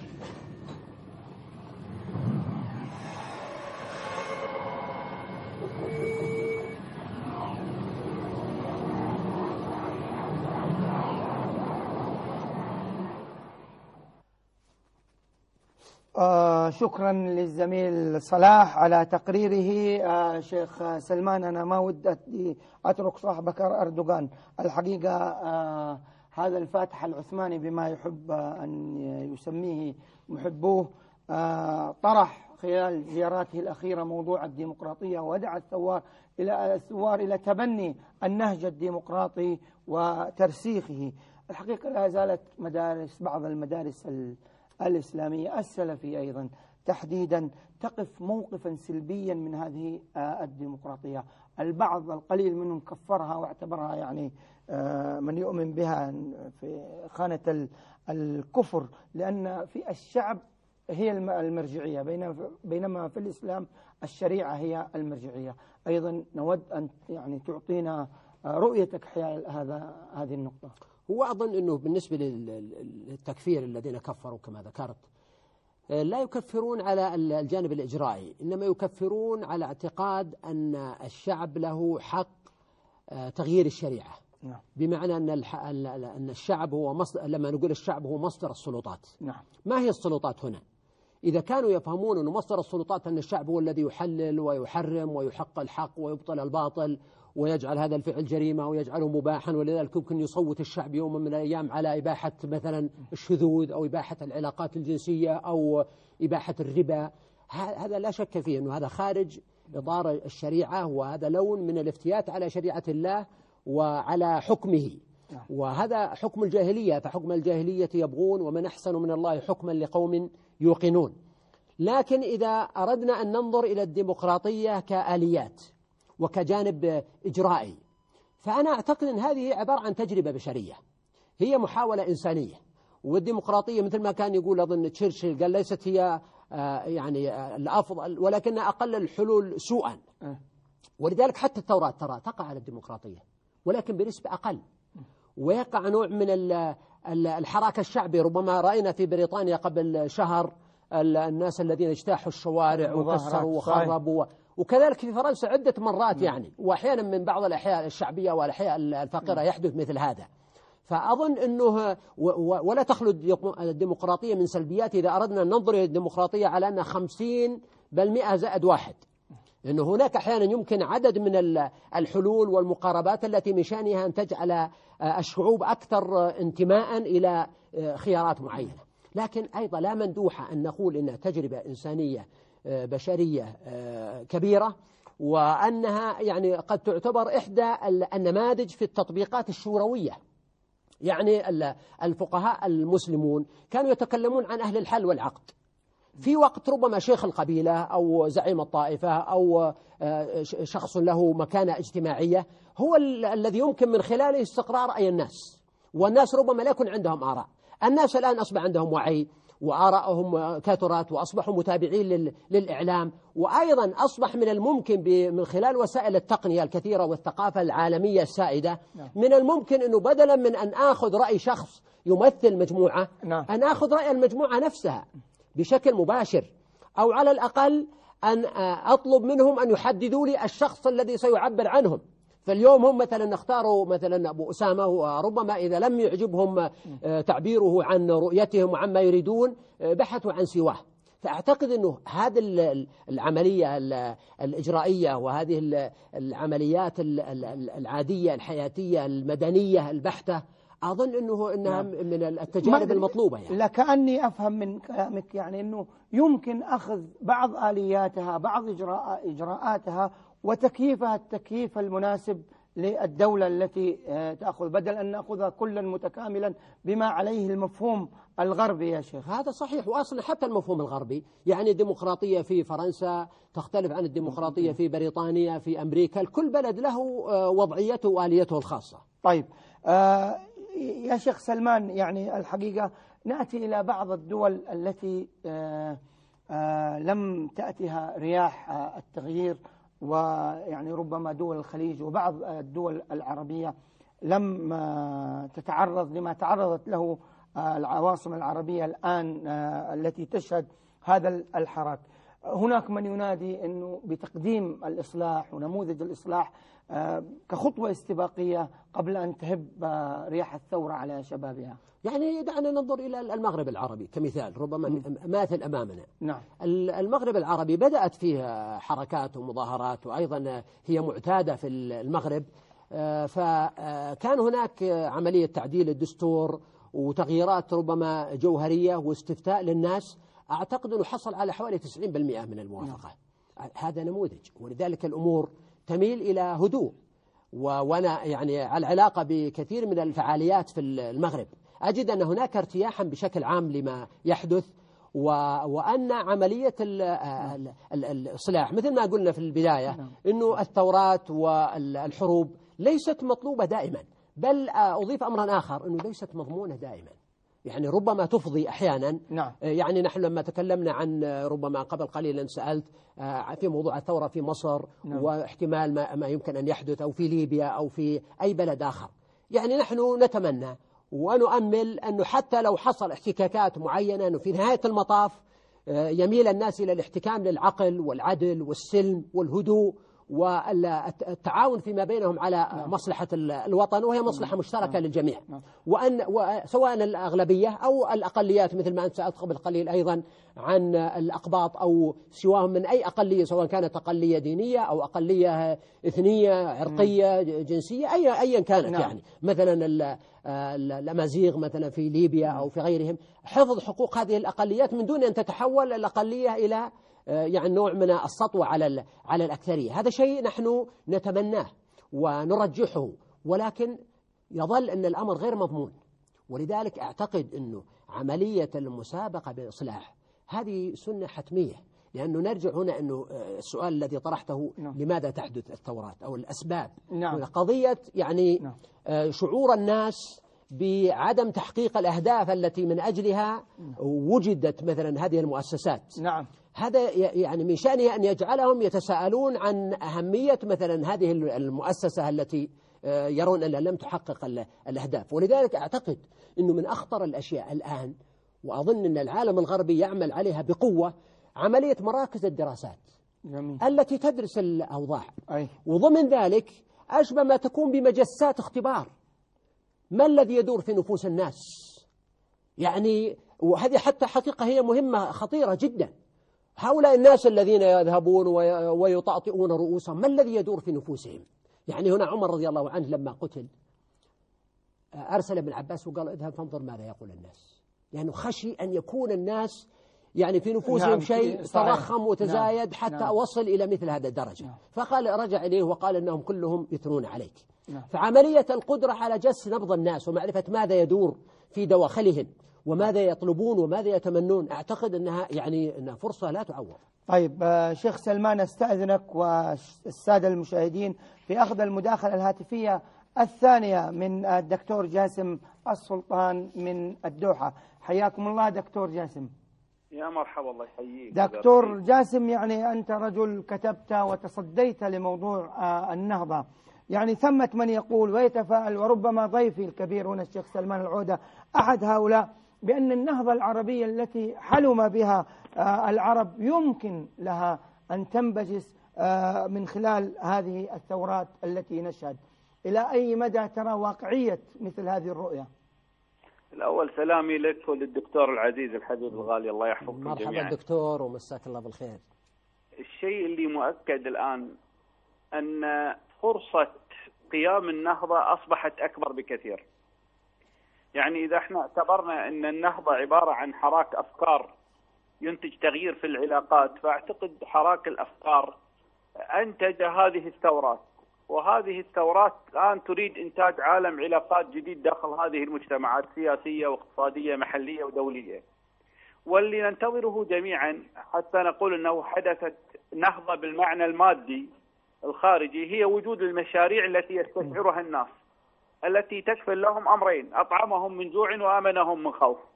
شكرا للزميل صلاح على تقريره. شيخ سلمان، أنا ما ودي أترك صاحبك أردوغان. الحقيقة هذا الفاتح العثماني بما يحب أن يسميه محبوه طرح خلال زياراته الأخيرة موضوع الديمقراطية، ودعا الثوار إلى تبني النهج الديمقراطي وترسيخه. الحقيقة لا زالت بعض المدارس الإسلامية السلفية أيضا تحديدا تقف موقفا سلبيا من هذه الديمقراطية. البعض القليل منهم كفرها واعتبرها يعني من يؤمن بها في خانة الكفر، لأن في الشعب هي المرجعية، بينما في الإسلام الشريعة هي المرجعية. أيضا نود أن يعني تعطينا رؤيتك حيال هذه النقطة. هو أظن أنه بالنسبة للتكفير الذين كفروا كما ذكرت لا يكفرون على الجانب الإجرائي، إنما يكفرون على اعتقاد أن الشعب له حق تغيير الشريعة. بمعنى أن الشعب هو مصدر، لما نقول الشعب هو مصدر السلطات. ما هي السلطات هنا؟ إذا كانوا يفهمون أن مصدر السلطات أن الشعب هو الذي يحلل ويحرم ويحق الحق ويبطل الباطل ويجعل هذا الفعل جريمة ويجعله مباحا، ولذلك يمكن يصوت الشعب يوما من الأيام على إباحة مثلا الشذوذ أو إباحة العلاقات الجنسية أو إباحة الربا، هذا لا شك فيه أنه هذا خارج إطار الشريعة، وهذا لون من الافتيات على شريعة الله وعلى حكمه، وهذا حكم الجاهلية، فحكم الجاهلية يبغون ومن أحسن من الله حكما لقوم يوقنون. لكن إذا أردنا أن ننظر إلى الديمقراطية كآليات وكجانب إجرائي، فأنا أعتقد أن هذه عبارة عن تجربة بشرية، هي محاولة إنسانية. والديمقراطية مثل ما كان يقول أظن تشرشل، قال ليست هي يعني الأفضل ولكن أقل الحلول سوءا. ولذلك حتى التوراة ترى تقع على الديمقراطية ولكن بنسبة أقل، ويقع نوع من الحراك الشعبي. ربما رأينا في بريطانيا قبل شهر الناس الذين اجتاحوا الشوارع وكسروا وخربوا، وكذلك في فرنسا عدة مرات يعني، وأحيانا من بعض الأحياء الشعبية والأحياء الفقيرة يحدث مثل هذا. فأظن أنه ولا تخلو الديمقراطية من سلبيات إذا أردنا أن ننظر إلى الديمقراطية على أنها 50% زائد 1، أنه هناك أحيانا يمكن عدد من الحلول والمقاربات التي من شأنها أن تجعل الشعوب أكثر انتماء إلى خيارات معينة. لكن أيضا لا مندوحة أن نقول إنها تجربة إنسانية بشرية كبيرة، وأنها يعني قد تعتبر إحدى النماذج في التطبيقات الشوروية. يعني الفقهاء المسلمون كانوا يتكلمون عن أهل الحل والعقد في وقت ربما شيخ القبيلة أو زعيم الطائفة أو شخص له مكانة اجتماعية هو الذي يمكن من خلاله استقرار أي الناس، والناس ربما لا يكون عندهم آراء. الناس الآن أصبح عندهم وعي وآراءهم كثرت وأصبحوا متابعين للإعلام، وأيضا أصبح من الممكن من خلال وسائل التقنية الكثيرة والثقافة العالمية السائدة من الممكن أنه بدلا من أن آخذ رأي شخص يمثل مجموعة أن آخذ رأي المجموعة نفسها بشكل مباشر، أو على الأقل أن أطلب منهم أن يحددوا لي الشخص الذي سيعبر عنهم. فاليوم هم مثلا اختاروا مثلا أبو أسامة، وربما إذا لم يعجبهم تعبيره عن رؤيتهم وعما يريدون بحثوا عن سواه. فأعتقد أنه هذه العملية الإجرائية وهذه العمليات العادية الحياتية المدنية البحتة أظن إنها من التجارب المطلوبة يعني. لكأني أفهم من كلامك يعني أنه يمكن أخذ بعض آلياتها بعض إجراءاتها وتكييفها التكييف المناسب للدولة التي تأخذ، بدل أن نأخذها كلا متكاملا بما عليه المفهوم الغربي يا شيخ. هذا صحيح، وأصلا حتى المفهوم الغربي يعني الديمقراطية في فرنسا تختلف عن الديمقراطية في بريطانيا في أمريكا، كل بلد له وضعيته وآليته الخاصة. طيب يا شيخ سلمان، يعني الحقيقة نأتي إلى بعض الدول التي لم تأتها رياح التغيير، ويعني ربما دول الخليج وبعض الدول العربية لم تتعرض لما تعرضت له العواصم العربية الآن التي تشهد هذا الحراك. هناك من ينادي أنه بتقديم الإصلاح ونموذج الإصلاح كخطوة استباقية قبل أن تهب رياح الثورة على شبابها. يعني دعنا ننظر إلى المغرب العربي كمثال، ربما ماثل أمامنا. نعم. المغرب العربي بدأت فيه حركات ومظاهرات، وأيضا هي معتادة في المغرب، فكان هناك عملية تعديل الدستور وتغييرات ربما جوهرية واستفتاء للناس، أعتقد أنه حصل على حوالي 90% من الموافقة. هذا نموذج، ولذلك الأمور تميل إلى هدوء. وأنا يعني على العلاقة بكثير من الفعاليات في المغرب أجد أن هناك ارتياحا بشكل عام لما يحدث، وأن عملية الإصلاح مثل ما قلنا في البداية أنه الثورات والحروب ليست مطلوبة دائما، بل أضيف أمرا آخر أنه ليست مضمونة دائما، يعني ربما تفضي أحيانا. نعم. يعني نحن لما تكلمنا عن ربما قبل قليل سألت في موضوع الثورة في مصر، نعم. واحتمال ما يمكن أن يحدث، أو في ليبيا أو في أي بلد آخر، يعني نحن نتمنى ونؤمل أنه حتى لو حصل احتكاكات معينة أنه في نهاية المطاف يميل الناس إلى الاحتكام للعقل والعدل والسلم والهدوء والتعاون فيما بينهم على مصلحة الوطن، وهي مصلحة مشتركة للجميع، سواء الأغلبية أو الأقليات، مثل ما أنت سألت قبل قليل أيضا عن الأقباط أو سواهم من أي أقلية، سواء كانت أقلية دينية أو أقلية إثنية عرقية جنسية أيا كانت. يعني مثلا الأمازيغ مثلا في ليبيا أو في غيرهم، حفظ حقوق هذه الأقليات من دون أن تتحول الأقلية إلى يعني نوع من السطوة على الأكثرية. هذا شيء نحن نتمناه ونرجحه، ولكن يظل أن الأمر غير مضمون. ولذلك أعتقد أنه عملية المسابقة بالإصلاح هذه سنة حتمية، لأنه نرجع هنا أنه السؤال الذي طرحته لماذا تحدث الثورات أو الأسباب. قضية يعني شعور الناس بعدم تحقيق الأهداف التي من أجلها وجدت مثلا هذه المؤسسات. نعم. هذا يعني من شأنه أن يجعلهم يتساءلون عن أهمية مثلا هذه المؤسسة التي يرون أنها لم تحقق الأهداف. ولذلك أعتقد أنه من أخطر الأشياء الآن، وأظن أن العالم الغربي يعمل عليها بقوة، عملية مراكز الدراسات. جميل. التي تدرس الأوضاع. أي. وضمن ذلك أشبه ما تكون بمجسات اختبار ما الذي يدور في نفوس الناس. يعني وهذه حتى حقيقة هي مهمة خطيرة جدا. هؤلاء الناس الذين يذهبون ويطأطئون رؤوسهم، ما الذي يدور في نفوسهم؟ يعني هنا عمر رضي الله عنه لما قتل أرسل ابن عباس وقال اذهب فانظر ماذا يقول الناس، لأنه خشي أن يكون الناس يعني في نفوسهم شيء تضخم وتزايد حتى وصل إلى مثل هذا الدرجة. فقال رجع إليه وقال أنهم كلهم يثنون عليك. فعملية القدرة على جس نبض الناس ومعرفة ماذا يدور في دواخلهم وماذا يطلبون وماذا يتمنون، أعتقد أنها يعني أنها فرصة لا تعوض. طيب شيخ سلمان، استأذنك والسادة المشاهدين في أخذ المداخلة الهاتفية الثانية من الدكتور جاسم السلطان من الدوحة. حياكم الله دكتور جاسم. يا مرحبا، الله يحييك دكتور جاسم. يعني أنت رجل كتبت وتصديت لموضوع النهضة، يعني ثمة من يقول ويتفاءل، وربما ضيفي الكبير هنا الشيخ سلمان العودة أحد هؤلاء، بأن النهضة العربية التي حلم بها العرب يمكن لها أن تنبجس من خلال هذه الثورات التي نشهد. إلى أي مدى ترى واقعية مثل هذه الرؤية؟ الأول سلامي لك وللدكتور العزيز الحبيب الغالي، الله يحفظكم جميعا. مرحبا دكتور ومساك الله بالخير. الشيء اللي مؤكد الآن أن فرصة قيام النهضة أصبحت أكبر بكثير. يعني إذا احنا اعتبرنا أن النهضة عبارة عن حراك أفكار ينتج تغيير في العلاقات، فأعتقد حراك الأفكار أنتج هذه الثورات، وهذه الثورات الآن تريد إنتاج عالم علاقات جديد داخل هذه المجتمعات، سياسية واقتصادية محلية ودولية. واللي ننتظره جميعا حتى نقول أنه حدثت نهضة بالمعنى المادي الخارجي هي وجود المشاريع التي يستشعرها الناس، التي تكفل لهم أمرين: أطعمهم من جوع وآمنهم من خوف.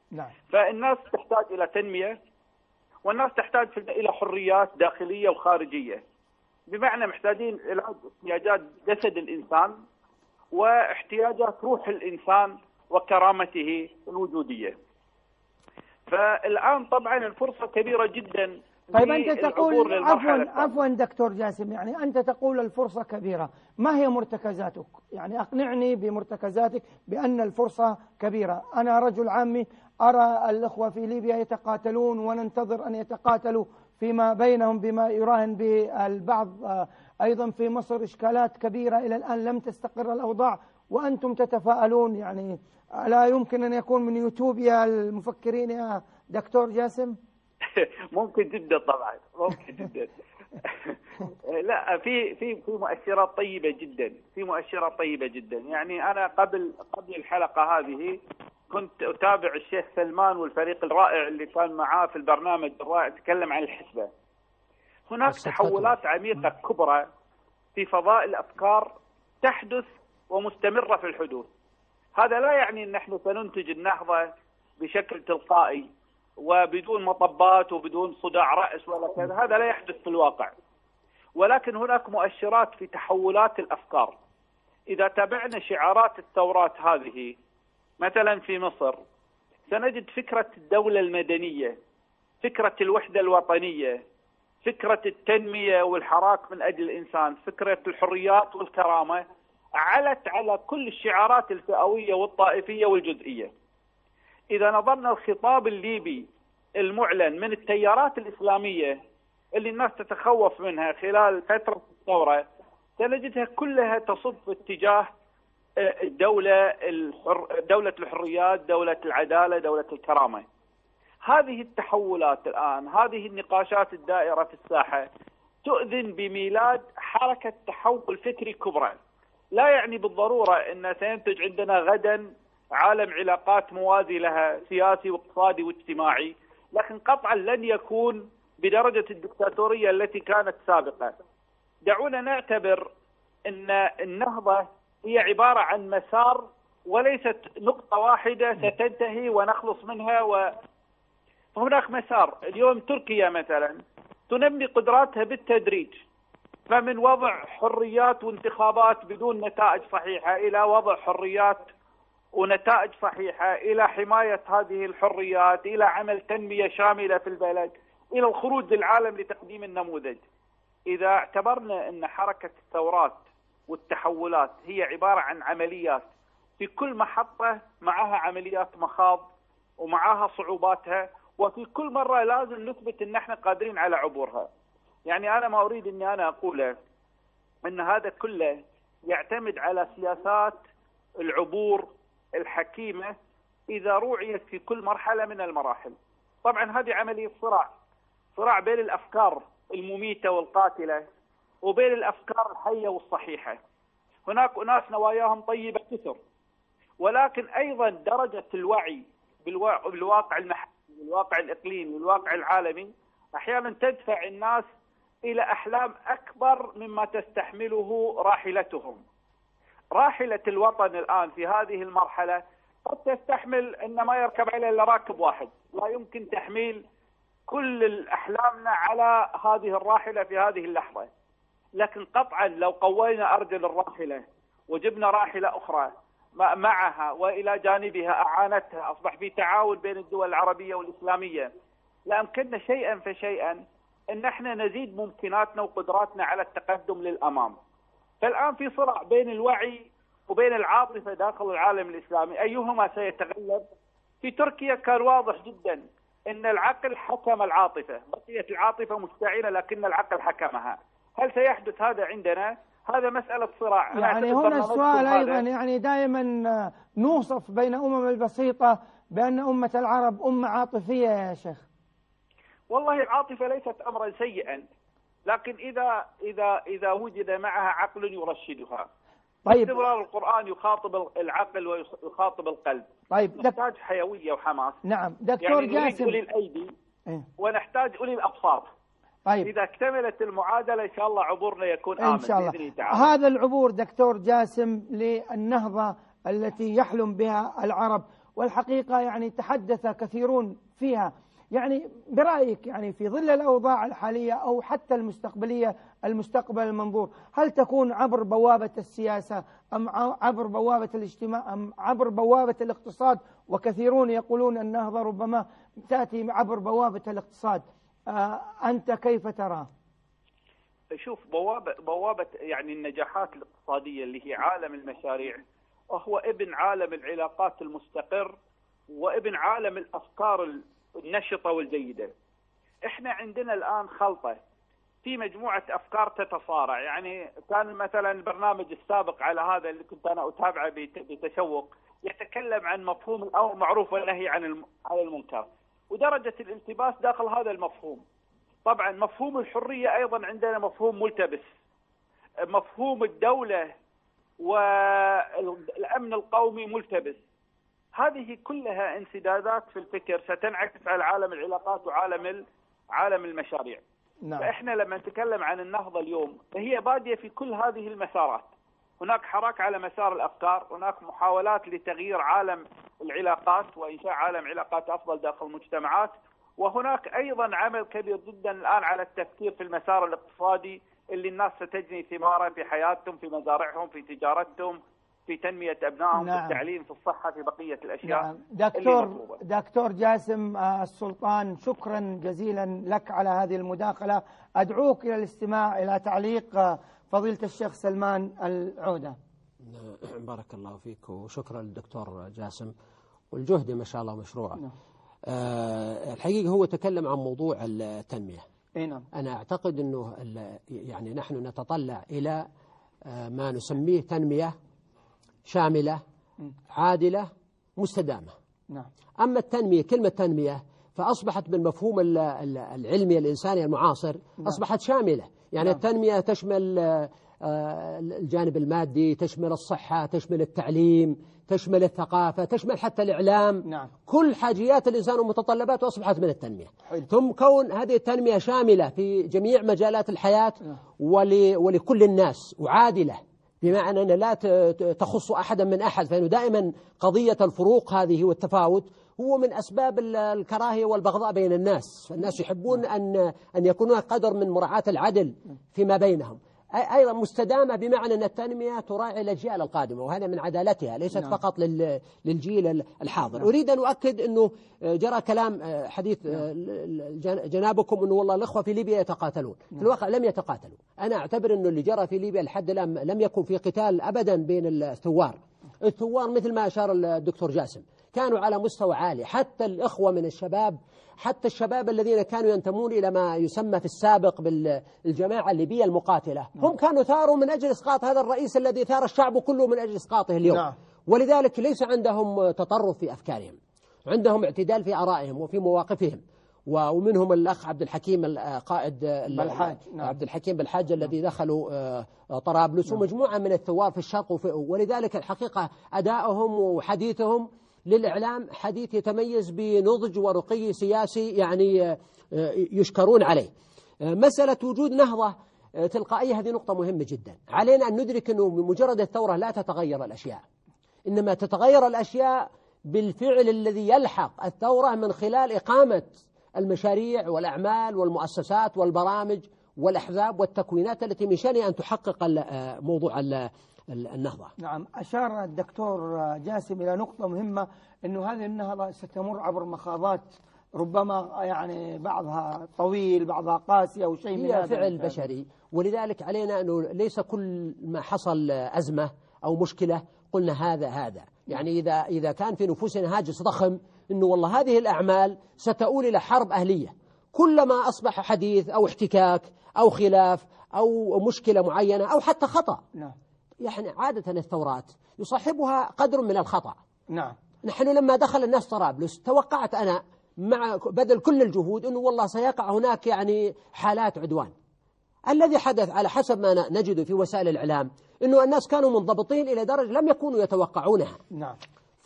نعم. فالناس تحتاج إلى تنمية، والناس تحتاج إلى حريات داخلية وخارجية، بمعنى محتاجين إلى احتياجات جسد الإنسان واحتياجات روح الإنسان وكرامته الوجودية. فالآن طبعا الفرصة كبيرة جدا. طيب أنت تقول عفوا دكتور جاسم، يعني أنت تقول الفرصة كبيرة، ما هي مرتكزاتك؟ يعني أقنعني بمرتكزاتك بأن الفرصة كبيرة. أنا رجل عامي أرى الأخوة في ليبيا يتقاتلون وننتظر أن يتقاتلوا فيما بينهم بما يراهن بالبعض. أيضا في مصر إشكالات كبيرة إلى الآن لم تستقر الأوضاع، وأنتم تتفاءلون. يعني لا يمكن أن يكون من يوتوبيا المفكرين يا دكتور جاسم؟ ممكن جدا طبعا، ممكن جدا. لا، في مؤشرات طيبة جدا، في مؤشرات طيبة جدا. يعني أنا قبل الحلقة هذه كنت أتابع الشيخ سلمان والفريق الرائع اللي كان معاه في البرنامج الرائع، تكلم عن الحسبة. هناك تحولات عميقة كبرى في فضاء الأفكار تحدث ومستمرة في الحدوث. هذا لا يعني أن نحن سننتج النهضة بشكل تلقائي وبدون مطبات وبدون صداع رأس ولا كذا، هذا لا يحدث في الواقع. ولكن هناك مؤشرات في تحولات الأفكار. إذا تابعنا شعارات الثورات هذه مثلا في مصر سنجد فكرة الدولة المدنية، فكرة الوحدة الوطنية، فكرة التنمية والحراك من أجل الإنسان، فكرة الحريات والكرامة، علت على كل الشعارات الفئوية والطائفية والجزئية. إذا نظرنا الخطاب الليبي المعلن من التيارات الإسلامية اللي الناس تتخوف منها خلال فترة الثورة، سنجدها كلها تصب في اتجاه دولة الحريات، دولة العدالة، دولة الكرامة. هذه التحولات الآن، هذه النقاشات الدائرة في الساحة تؤذن بميلاد حركة تحول فكري كبرى. لا يعني بالضرورة أن سينتج عندنا غدا عالم علاقات موازي لها سياسي واقتصادي واجتماعي، لكن قطعا لن يكون بدرجة الدكتاتورية التي كانت سابقا. دعونا نعتبر أن النهضة هي عبارة عن مسار وليست نقطة واحدة ستنتهي ونخلص منها. فهناك مسار. اليوم تركيا مثلا تنمي قدراتها بالتدريج، فمن وضع حريات وانتخابات بدون نتائج صحيحة إلى وضع حريات ونتائج صحيحة، إلى حماية هذه الحريات، إلى عمل تنمية شاملة في البلد، إلى الخروج للعالم لتقديم النموذج. إذا اعتبرنا أن حركة الثورات والتحولات هي عبارة عن عمليات، في كل محطة معها عمليات مخاض ومعها صعوباتها، وفي كل مرة لازم نثبت أن احنا قادرين على عبورها. يعني أنا ما أريد أني أنا أقوله أن هذا كله يعتمد على سياسات العبور الحكيمة إذا روعيت في كل مرحلة من المراحل. طبعا هذه عملية صراع بين الأفكار المميتة والقاتلة وبين الأفكار الحية والصحيحة. هناك أناس نواياهم طيبة كثر، ولكن أيضا درجة الوعي بالواقع المحلي والواقع الإقليمي والواقع العالمي أحيانا تدفع الناس إلى أحلام أكبر مما تستحمله راحلتهم. راحلة الوطن الآن في هذه المرحلة قد تستحمل أن ما يركب عليه إلا راكب واحد، لا يمكن تحميل كل الأحلامنا على هذه الراحلة في هذه اللحظة. لكن قطعا لو قوينا أرجل الراحلة وجبنا راحلة أخرى معها وإلى جانبها أعانتها، أصبح في تعاون بين الدول العربية والإسلامية، لأمكننا شيئا فشيئا أن احنا نزيد ممكناتنا وقدراتنا على التقدم للأمام. فالآن في صراع بين الوعي وبين العاطفة داخل العالم الإسلامي، أيهما سيتغلب؟ في تركيا كان واضح جدا أن العقل حكم العاطفة، بقيت العاطفة مستعينة لكن العقل حكمها. هل سيحدث هذا عندنا؟ هذا مسألة صراع. يعني هنا السؤال أيضا، يعني دائما نوصف بين أمم البسيطة بأن أمة العرب أمة عاطفية يا شيخ. والله العاطفة ليست أمرا سيئا، لكن إذا وجد معها عقل يرشدها. طيب، استمرار القرآن يخاطب العقل ويخاطب القلب. طيب، نحتاج حيوية وحماس. نعم دكتور يعني جاسم، أولي الأيدي ونحتاج أولي الأبصار. طيب، إذا اكتملت المعادلة إن شاء الله عبورنا يكون آمن إن شاء الله. بإذن تعالى. هذا العبور دكتور جاسم للنهضة التي يحلم بها العرب والحقيقة يعني تحدث كثيرون فيها. يعني برأيك يعني في ظل الأوضاع الحالية أو حتى المستقبلية، المستقبل المنظور، هل تكون عبر بوابة السياسة أم عبر بوابة الاجتماع أم عبر بوابة الاقتصاد؟ وكثيرون يقولون النهضة ربما تأتي عبر بوابة الاقتصاد. أنت كيف ترى؟ شوف، بوابة يعني النجاحات الاقتصادية اللي هي عالم المشاريع هو ابن عالم العلاقات المستقر وابن عالم الأفكار النشطة والجيدة. احنا عندنا الآن خلطة في مجموعة أفكار تتصارع. يعني كان مثلا البرنامج السابق على هذا اللي كنت أنا أتابعه بتشوق يتكلم عن مفهوم الأمر معروف والنهي عن المنكر ودرجة الالتباس داخل هذا المفهوم. طبعا مفهوم الحرية أيضا عندنا مفهوم ملتبس، مفهوم الدولة والأمن القومي ملتبس. هذه كلها انسدادات في الفكر ستنعكس على عالم العلاقات وعالم المشاريع. نعم. فإحنا لما نتكلم عن النهضة اليوم فهي بادية في كل هذه المسارات. هناك حراك على مسار الأفكار، هناك محاولات لتغيير عالم العلاقات وإنشاء عالم علاقات أفضل داخل المجتمعات، وهناك أيضا عمل كبير جدا الآن على التفكير في المسار الاقتصادي اللي الناس ستجني ثماره في حياتهم، في مزارعهم، في تجارتهم، في تنمية أبنائهم. نعم. في التعليم، في الصحة، في بقية الأشياء. نعم. اللي دكتور جاسم السلطان، شكرا جزيلا لك على هذه المداخلة. أدعوك إلى الاستماع إلى تعليق فضيلة الشيخ سلمان العودة. بارك الله فيك وشكرا للدكتور جاسم، والجهد ما شاء الله مشروع. نعم. الحقيقة هو تكلم عن موضوع التنمية. نعم. أنا أعتقد أنه يعني نحن نتطلع إلى ما نسميه تنمية شاملة عادلة مستدامة. نعم. أما التنمية، كلمة تنمية فأصبحت بالمفهوم العلمي الإنساني المعاصر أصبحت شاملة. يعني التنمية تشمل الجانب المادي، تشمل الصحة، تشمل التعليم، تشمل الثقافة، تشمل حتى الإعلام. نعم. كل حاجيات الإنسان ومتطلباته أصبحت من التنمية. ثم كون هذه التنمية شاملة في جميع مجالات الحياة ولكل الناس وعادلة، بمعنى أن لا تخص أحدا من أحد، فإنه دائما قضية الفروق هذه والتفاوت هو من أسباب الكراهية والبغضاء بين الناس. فالناس يحبون أن يكون قدر من مراعاة العدل فيما بينهم. أيضا مستدامة، بمعنى أن التنمية تراعي الأجيال القادمة، وهذا من عدالتها ليست فقط للجيل الحاضر. أريد أن أؤكد أنه جرى كلام حديث جنابكم أنه والله الأخوة في ليبيا يتقاتلون. في الواقع لم يتقاتلوا. أنا أعتبر أنه اللي جرى في ليبيا لحد الآن لم يكن في قتال أبدا بين الثوار مثل ما أشار الدكتور جاسم كانوا على مستوى عالي. حتى الأخوة من الشباب، حتى الشباب الذين كانوا ينتمون إلى ما يسمى في السابق بالجماعة الليبية المقاتلة، هم كانوا ثاروا من أجل إسقاط هذا الرئيس الذي ثار الشعب كله من أجل إسقاطه اليوم. ولذلك ليس عندهم تطرف في أفكارهم، عندهم اعتدال في آرائهم وفي مواقفهم. ومنهم الأخ عبد الحكيم القائد بالحاج. عبد الحكيم بالحاج الذي دخلوا طرابلس ومجموعة من الثوار في الشرق. ولذلك الحقيقة أدائهم وحديثهم للإعلام حديث يتميز بنضج ورقي سياسي يعني يشكرون عليه. مسألة وجود نهضة تلقائية هذه نقطة مهمة جدا. علينا أن ندرك أنه بمجرد الثورة لا تتغير الأشياء، إنما تتغير الأشياء بالفعل الذي يلحق الثورة من خلال إقامة المشاريع والأعمال والمؤسسات والبرامج والأحزاب والتكوينات التي من شأنها أن تحقق موضوع النهضة. نعم. أشار الدكتور جاسم إلى نقطة مهمة، أنه هذه النهضة ستمر عبر مخاضات ربما يعني بعضها طويل بعضها قاسي أو شيء من هذا. هي فعل بشري، ولذلك علينا أنه ليس كل ما حصل أزمة أو مشكلة قلنا هذا. يعني إذا كان في نفوسنا هاجس ضخم أنه والله هذه الأعمال ستؤول إلى حرب أهلية، كلما أصبح حديث أو احتكاك أو خلاف أو مشكلة معينة أو حتى خطأ. نعم. يعني عادة الثورات يصاحبها قدر من الخطأ. نعم. نحن لما دخل الناس طرابلس توقعت أنا مع بذل كل الجهود أنه والله سيقع هناك يعني حالات عدوان. الذي حدث على حسب ما نجد في وسائل الإعلام أنه الناس كانوا منضبطين إلى درجة لم يكونوا يتوقعونها. نعم.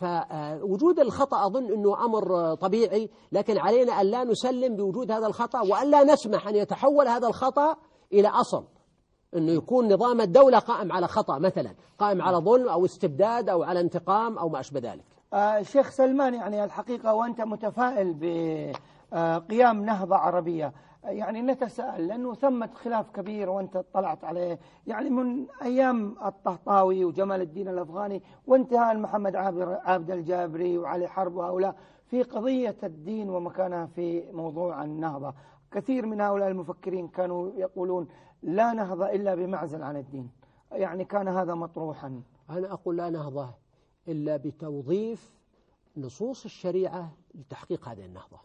فوجود الخطأ أظن أنه أمر طبيعي، لكن علينا أن لا نسلم بوجود هذا الخطأ وأن لا نسمح أن يتحول هذا الخطأ إلى أصل، أنه يكون نظام الدولة قائم على خطأ مثلا، قائم على ظلم أو استبداد أو على انتقام أو ما أشبه ذلك. شيخ سلمان، يعني الحقيقة وأنت متفائل بقيام نهضة عربية، يعني نتساءل لأنه ثمة خلاف كبير وأنت اطلعت عليه، يعني من أيام الطهطاوي وجمال الدين الأفغاني وانتهاء محمد عابد الجابري وعلي حرب وهؤلاء في قضية الدين ومكانها في موضوع النهضة. كثير من هؤلاء المفكرين كانوا يقولون لا نهضة إلا بمعزل عن الدين، يعني كان هذا مطروحا. أنا أقول لا نهضة إلا بتوظيف نصوص الشريعة لتحقيق هذه النهضة،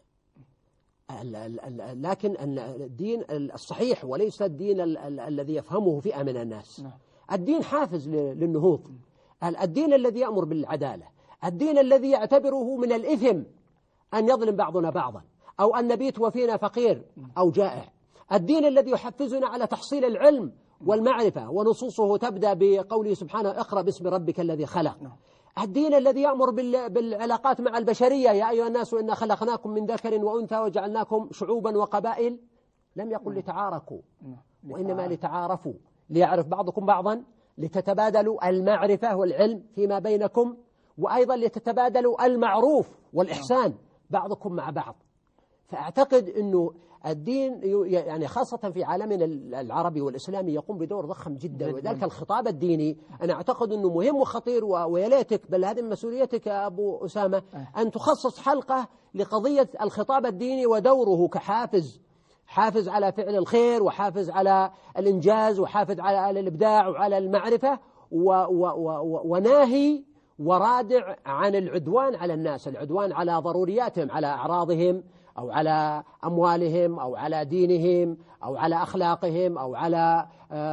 لكن الدين الصحيح وليس الدين الذي يفهمه فئة من الناس. الدين حافز للنهوض، الدين الذي يأمر بالعدالة، الدين الذي يعتبره من الإثم أن يظلم بعضنا بعضا أو أن نبيت وفينا فقير أو جائع، الدين الذي يحفزنا على تحصيل العلم والمعرفة، ونصوصه تبدأ بقوله سبحانه اقرأ باسم ربك الذي خلق. الدين الذي يأمر بالعلاقات مع البشرية، يا أيها الناس إنا خلقناكم من ذكر وأنثى وجعلناكم شعوبا وقبائل، لم يقل لتعاركوا وإنما لتعارفوا، ليعرف بعضكم بعضا، لتتبادلوا المعرفة والعلم فيما بينكم، وأيضا لتتبادلوا المعروف والإحسان بعضكم مع بعض. فأعتقد أنه الدين يعني خاصة في عالمنا العربي والإسلامي يقوم بدور ضخم جدا، ولذلك الخطاب الديني أنا أعتقد أنه مهم وخطير، ويليتك بل هذه مسؤوليتك يا أبو أسامة أن تخصص حلقة لقضية الخطاب الديني ودوره كحافز، حافز على فعل الخير وحافز على الإنجاز وحافز على الإبداع وعلى المعرفة، وناهي ورادع عن العدوان على الناس، العدوان على ضرورياتهم، على أعراضهم أو على أموالهم أو على دينهم أو على أخلاقهم أو على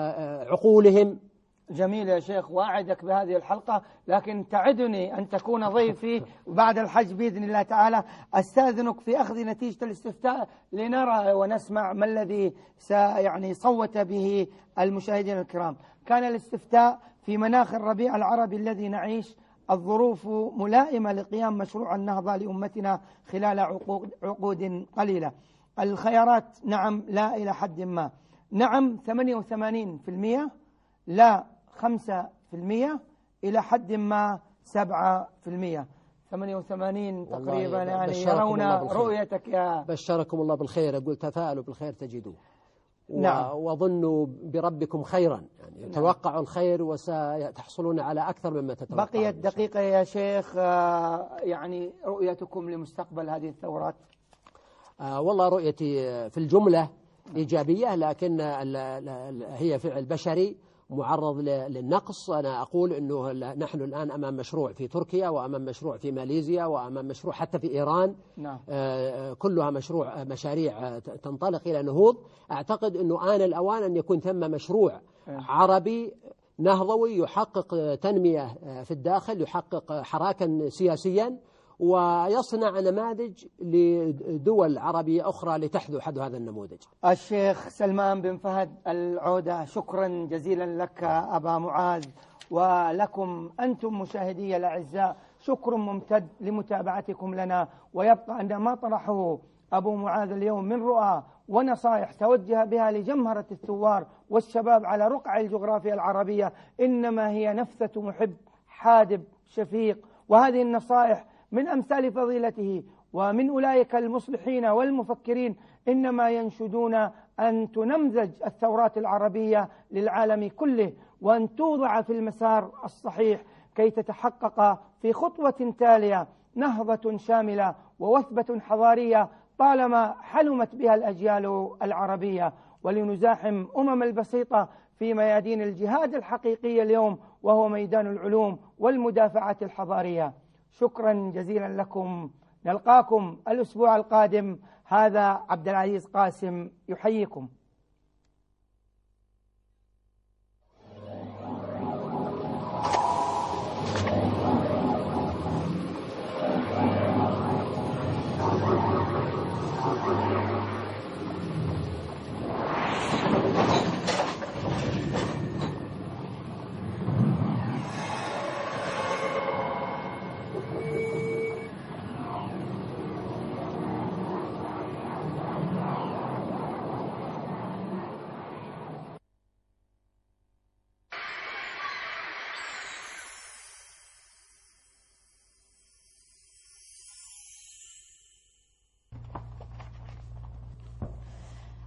عقولهم. جميل يا شيخ، وأعدك بهذه الحلقة، لكن تعدني أن تكون ضيفي بعد الحج بإذن الله تعالى. أستاذنك في أخذ نتيجة الاستفتاء لنرى ونسمع ما الذي يعني صوت به المشاهدين الكرام. كان الاستفتاء في مناخ الربيع العربي الذي نعيش، الظروف ملائمة لقيام مشروع النهضة لأمتنا خلال عقود قليلة. الخيارات نعم لا إلى حد ما، نعم 88%، لا 5%، إلى حد ما 7%. 88 تقريبا، يعني يرون رؤيتك يا بشركم الله بالخير. أقول تفاءلوا بالخير تجدوه، نعم. وظنوا بربكم خيرا، يعني توقعوا الخير وستحصلون على أكثر مما تتوقعون. بقيت دقيقة يا شيخ، يعني رؤيتكم لمستقبل هذه الثورات؟ والله رؤيتي في الجملة إيجابية، لكن هي فعل بشري معرض للنقص. أنا أقول أنه نحن الآن أمام مشروع في تركيا، وأمام مشروع في ماليزيا، وأمام مشروع حتى في إيران. نعم. كلها مشاريع تنطلق إلى نهوض. أعتقد أنه آن الأوان أن يكون ثم مشروع عربي نهضوي يحقق تنمية في الداخل، يحقق حراكا سياسيا، ويصنع نماذج لدول عربية أخرى لتحذو حذو هذا النموذج. الشيخ سلمان بن فهد العودة، شكرا جزيلا لك أبا معاذ، ولكم أنتم مشاهدي الأعزاء شكر ممتد لمتابعتكم لنا. ويبقى أن ما طرحه أبو معاذ اليوم من رؤى ونصائح توجه بها لجمهرة الثوار والشباب على رقع الجغرافيا العربية إنما هي نفثة محب حادب شفيق، وهذه النصائح من أمثال فضيلته ومن أولئك المصلحين والمفكرين إنما ينشدون أن تنمذج الثورات العربية للعالم كله، وأن توضع في المسار الصحيح كي تتحقق في خطوة تالية نهضة شاملة ووثبة حضارية طالما حلمت بها الأجيال العربية، ولنزاحم البسيطة في ميادين الجهاد الحقيقي اليوم، وهو ميدان العلوم والمدافعة الحضارية. شكرا جزيلا لكم، نلقاكم الأسبوع القادم. هذا عبد العزيز قاسم يحييكم.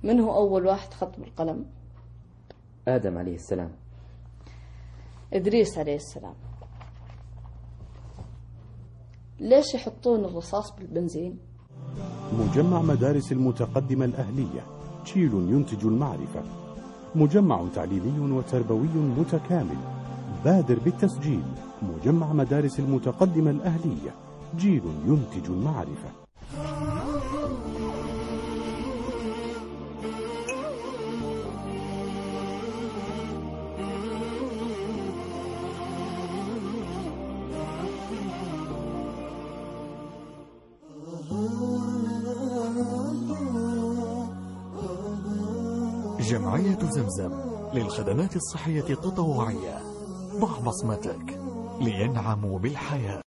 من هو أول واحد خط بالقلم؟ آدم عليه السلام. إدريس عليه السلام. ليش يحطون الرصاص بالبنزين؟ مجمع مدارس المتقدمة الأهلية، جيل ينتج المعرفة. مجمع تعليمي وتربوي متكامل. بادر بالتسجيل. مجمع مدارس المتقدمة الأهلية، جيل ينتج المعرفة. جمعية زمزم للخدمات الصحية التطوعية. ضع بصمتك لينعموا بالحياة.